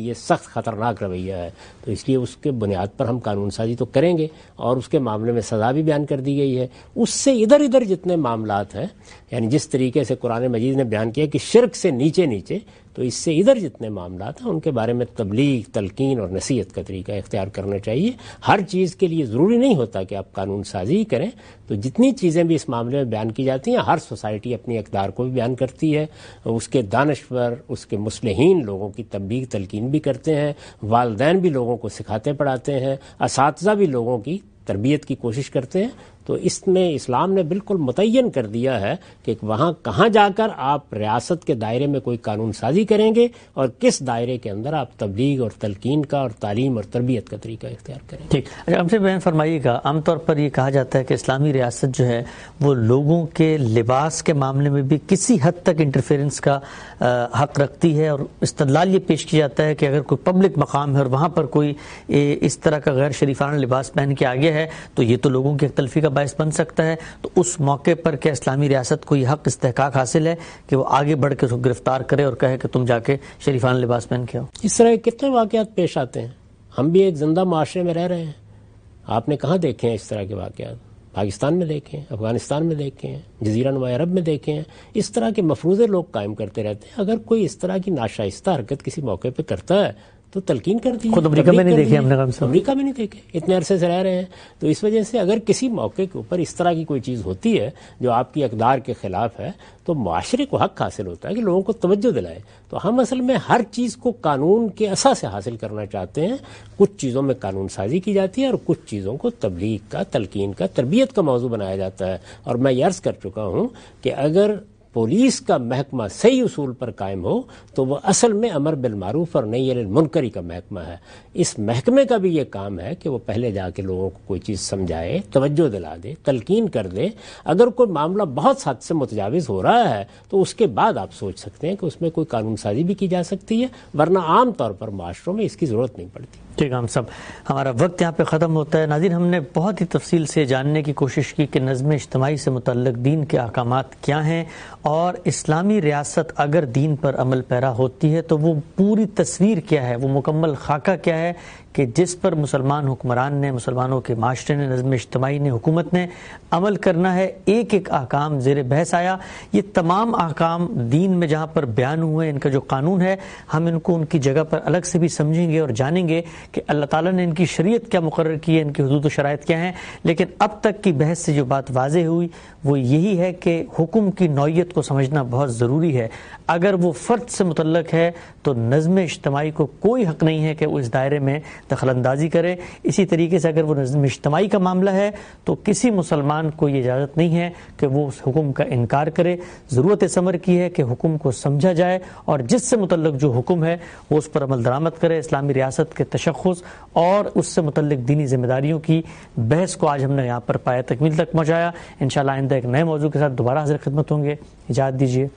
یہ سخت خطرناک رویہ ہے. تو اس لیے اس کے بنیاد پر ہم قانون سازی تو کریں گے اور اس کے معاملے میں سزا بھی بیان کر دی گئی ہے. اس سے ادھر ادھر جتنے معاملات ہیں، یعنی جس طریقے سے قرآن مجید نے بیان کیا کہ شرک سے نیچے نیچے، تو اس سے ادھر جتنے معاملات ہیں ان کے بارے میں تبلیغ، تلقین اور نصیحت کا طریقہ اختیار کرنا چاہیے. ہر چیز کے لیے ضروری نہیں ہوتا کہ آپ قانون سازی ہی کریں. تو جتنی چیزیں بھی اس معاملے میں بیان کی جاتی ہیں، ہر سوسائٹی اپنی اقدار کو بھی بیان کرتی ہے، اس کے دانشور، اس کے مصلحین لوگوں کی تبلیغ تلقین بھی کرتے ہیں، والدین بھی لوگوں کو سکھاتے پڑھاتے ہیں، اساتذہ بھی لوگوں کی تربیت کی کوشش کرتے ہیں. تو اس میں اسلام نے بالکل متعین کر دیا ہے کہ وہاں کہاں جا کر آپ ریاست کے دائرے میں کوئی قانون سازی کریں گے اور کس دائرے کے اندر آپ تبلیغ اور تلقین کا اور تعلیم اور تربیت کا طریقہ اختیار کریں گے. ٹھیک. اچھا، ہم سے بیان فرمائیے گا، عام طور پر یہ کہا جاتا ہے کہ اسلامی ریاست جو ہے وہ لوگوں کے لباس کے معاملے میں بھی کسی حد تک انٹرفیئرنس کا حق رکھتی ہے، اور استدلال یہ پیش کیا جاتا ہے کہ اگر کوئی پبلک مقام ہے اور وہاں پر کوئی اس طرح کا غیر شریفانہ لباس پہن کے آگے ہے تو یہ تو لوگوں کی ایک تلفی کا باعث بن سکتا ہے. تو اس موقع پر کیا اسلامی ریاست کو یہ حق استحقاق حاصل ہے کہ وہ آگے بڑھ کے اس کو گرفتار کرے اور کہے کہ تم جا کے شریفانہ لباس پہن کے آؤ؟ اس طرح کے کتنے واقعات پیش آتے ہیں. ہم بھی ایک زندہ معاشرے میں رہ رہے ہیں. آپ نے کہاں دیکھے ہیں اس طرح کے واقعات؟ پاکستان میں دیکھے ہیں، افغانستان میں دیکھے ہیں، جزیرہ نما عرب میں دیکھے ہیں. اس طرح کے مفروضے لوگ قائم کرتے رہتے ہیں. اگر کوئی اس طرح کی ناشائستہ حرکت کسی موقع پہ کرتا ہے تو تلقین کر دی. خود امریکہ میں نہیں دیکھے ہم نے، امریکہ میں نہیں دیکھے، اتنے عرصے سے رہ رہے ہیں. تو اس وجہ سے اگر کسی موقع کے اوپر اس طرح کی کوئی چیز ہوتی ہے جو آپ کی اقدار کے خلاف ہے تو معاشرے کو حق حاصل ہوتا ہے کہ لوگوں کو توجہ دلائے. تو ہم اصل میں ہر چیز کو قانون کے اساس سے حاصل کرنا چاہتے ہیں. کچھ چیزوں میں قانون سازی کی جاتی ہے اور کچھ چیزوں کو تبلیغ کا، تلقین کا، تربیت کا موضوع بنایا جاتا ہے. اور میں یہ عرض کر چکا ہوں کہ اگر پولیس کا محکمہ صحیح اصول پر قائم ہو تو وہ اصل میں امر بالمعروف اور نہی عن المنکر کا محکمہ ہے. اس محکمے کا بھی یہ کام ہے کہ وہ پہلے جا کے لوگوں کو کوئی چیز سمجھائے، توجہ دلا دے، تلقین کر دے. اگر کوئی معاملہ بہت حد سے متجاوز ہو رہا ہے تو اس کے بعد آپ سوچ سکتے ہیں کہ اس میں کوئی قانون سازی بھی کی جا سکتی ہے، ورنہ عام طور پر معاشروں میں اس کی ضرورت نہیں پڑتی. ٹھیک، ہم سب ہمارا وقت یہاں پہ ختم ہوتا ہے. ناظرین، ہم نے بہت ہی تفصیل سے جاننے کی کوشش کی کہ نظم اجتماعی سے متعلق دین کے احکامات کیا ہیں، اور اسلامی ریاست اگر دین پر عمل پیرا ہوتی ہے تو وہ پوری تصویر کیا ہے، وہ مکمل خاکہ کیا ہے کہ جس پر مسلمان حکمران نے، مسلمانوں کے معاشرے نے، نظم اجتماعی نے، حکومت نے عمل کرنا ہے. ایک ایک احکام زیر بحث آیا. یہ تمام احکام دین میں جہاں پر بیان ہوئے، ان کا جو قانون ہے، ہم ان کو ان کی جگہ پر الگ سے بھی سمجھیں گے اور جانیں گے کہ اللہ تعالیٰ نے ان کی شریعت کیا مقرر کی ہے، ان کی حدود و شرائط کیا ہیں. لیکن اب تک کی بحث سے جو بات واضح ہوئی وہ یہی ہے کہ حکم کی نوعیت کو سمجھنا بہت ضروری ہے. اگر وہ فرد سے متعلق ہے تو نظم اجتماعی کو کوئی حق نہیں ہے کہ وہ اس دائرے میں دخل اندازی کرے. اسی طریقے سے اگر وہ نظم اجتماعی کا معاملہ ہے تو کسی مسلمان کو یہ اجازت نہیں ہے کہ وہ اس حکم کا انکار کرے. ضرورت اس امر کی ہے کہ حکم کو سمجھا جائے اور جس سے متعلق جو حکم ہے وہ اس پر عمل درآمد کرے. اسلامی ریاست کے تشخص اور اس سے متعلق دینی ذمہ داریوں کی بحث کو آج ہم نے یہاں پر پایا تکمیل تک پہنچایا. انشاءاللہ آئندہ ایک نئے موضوع کے ساتھ دوبارہ حاضر خدمت ہوں گے. اجازت دیجیے.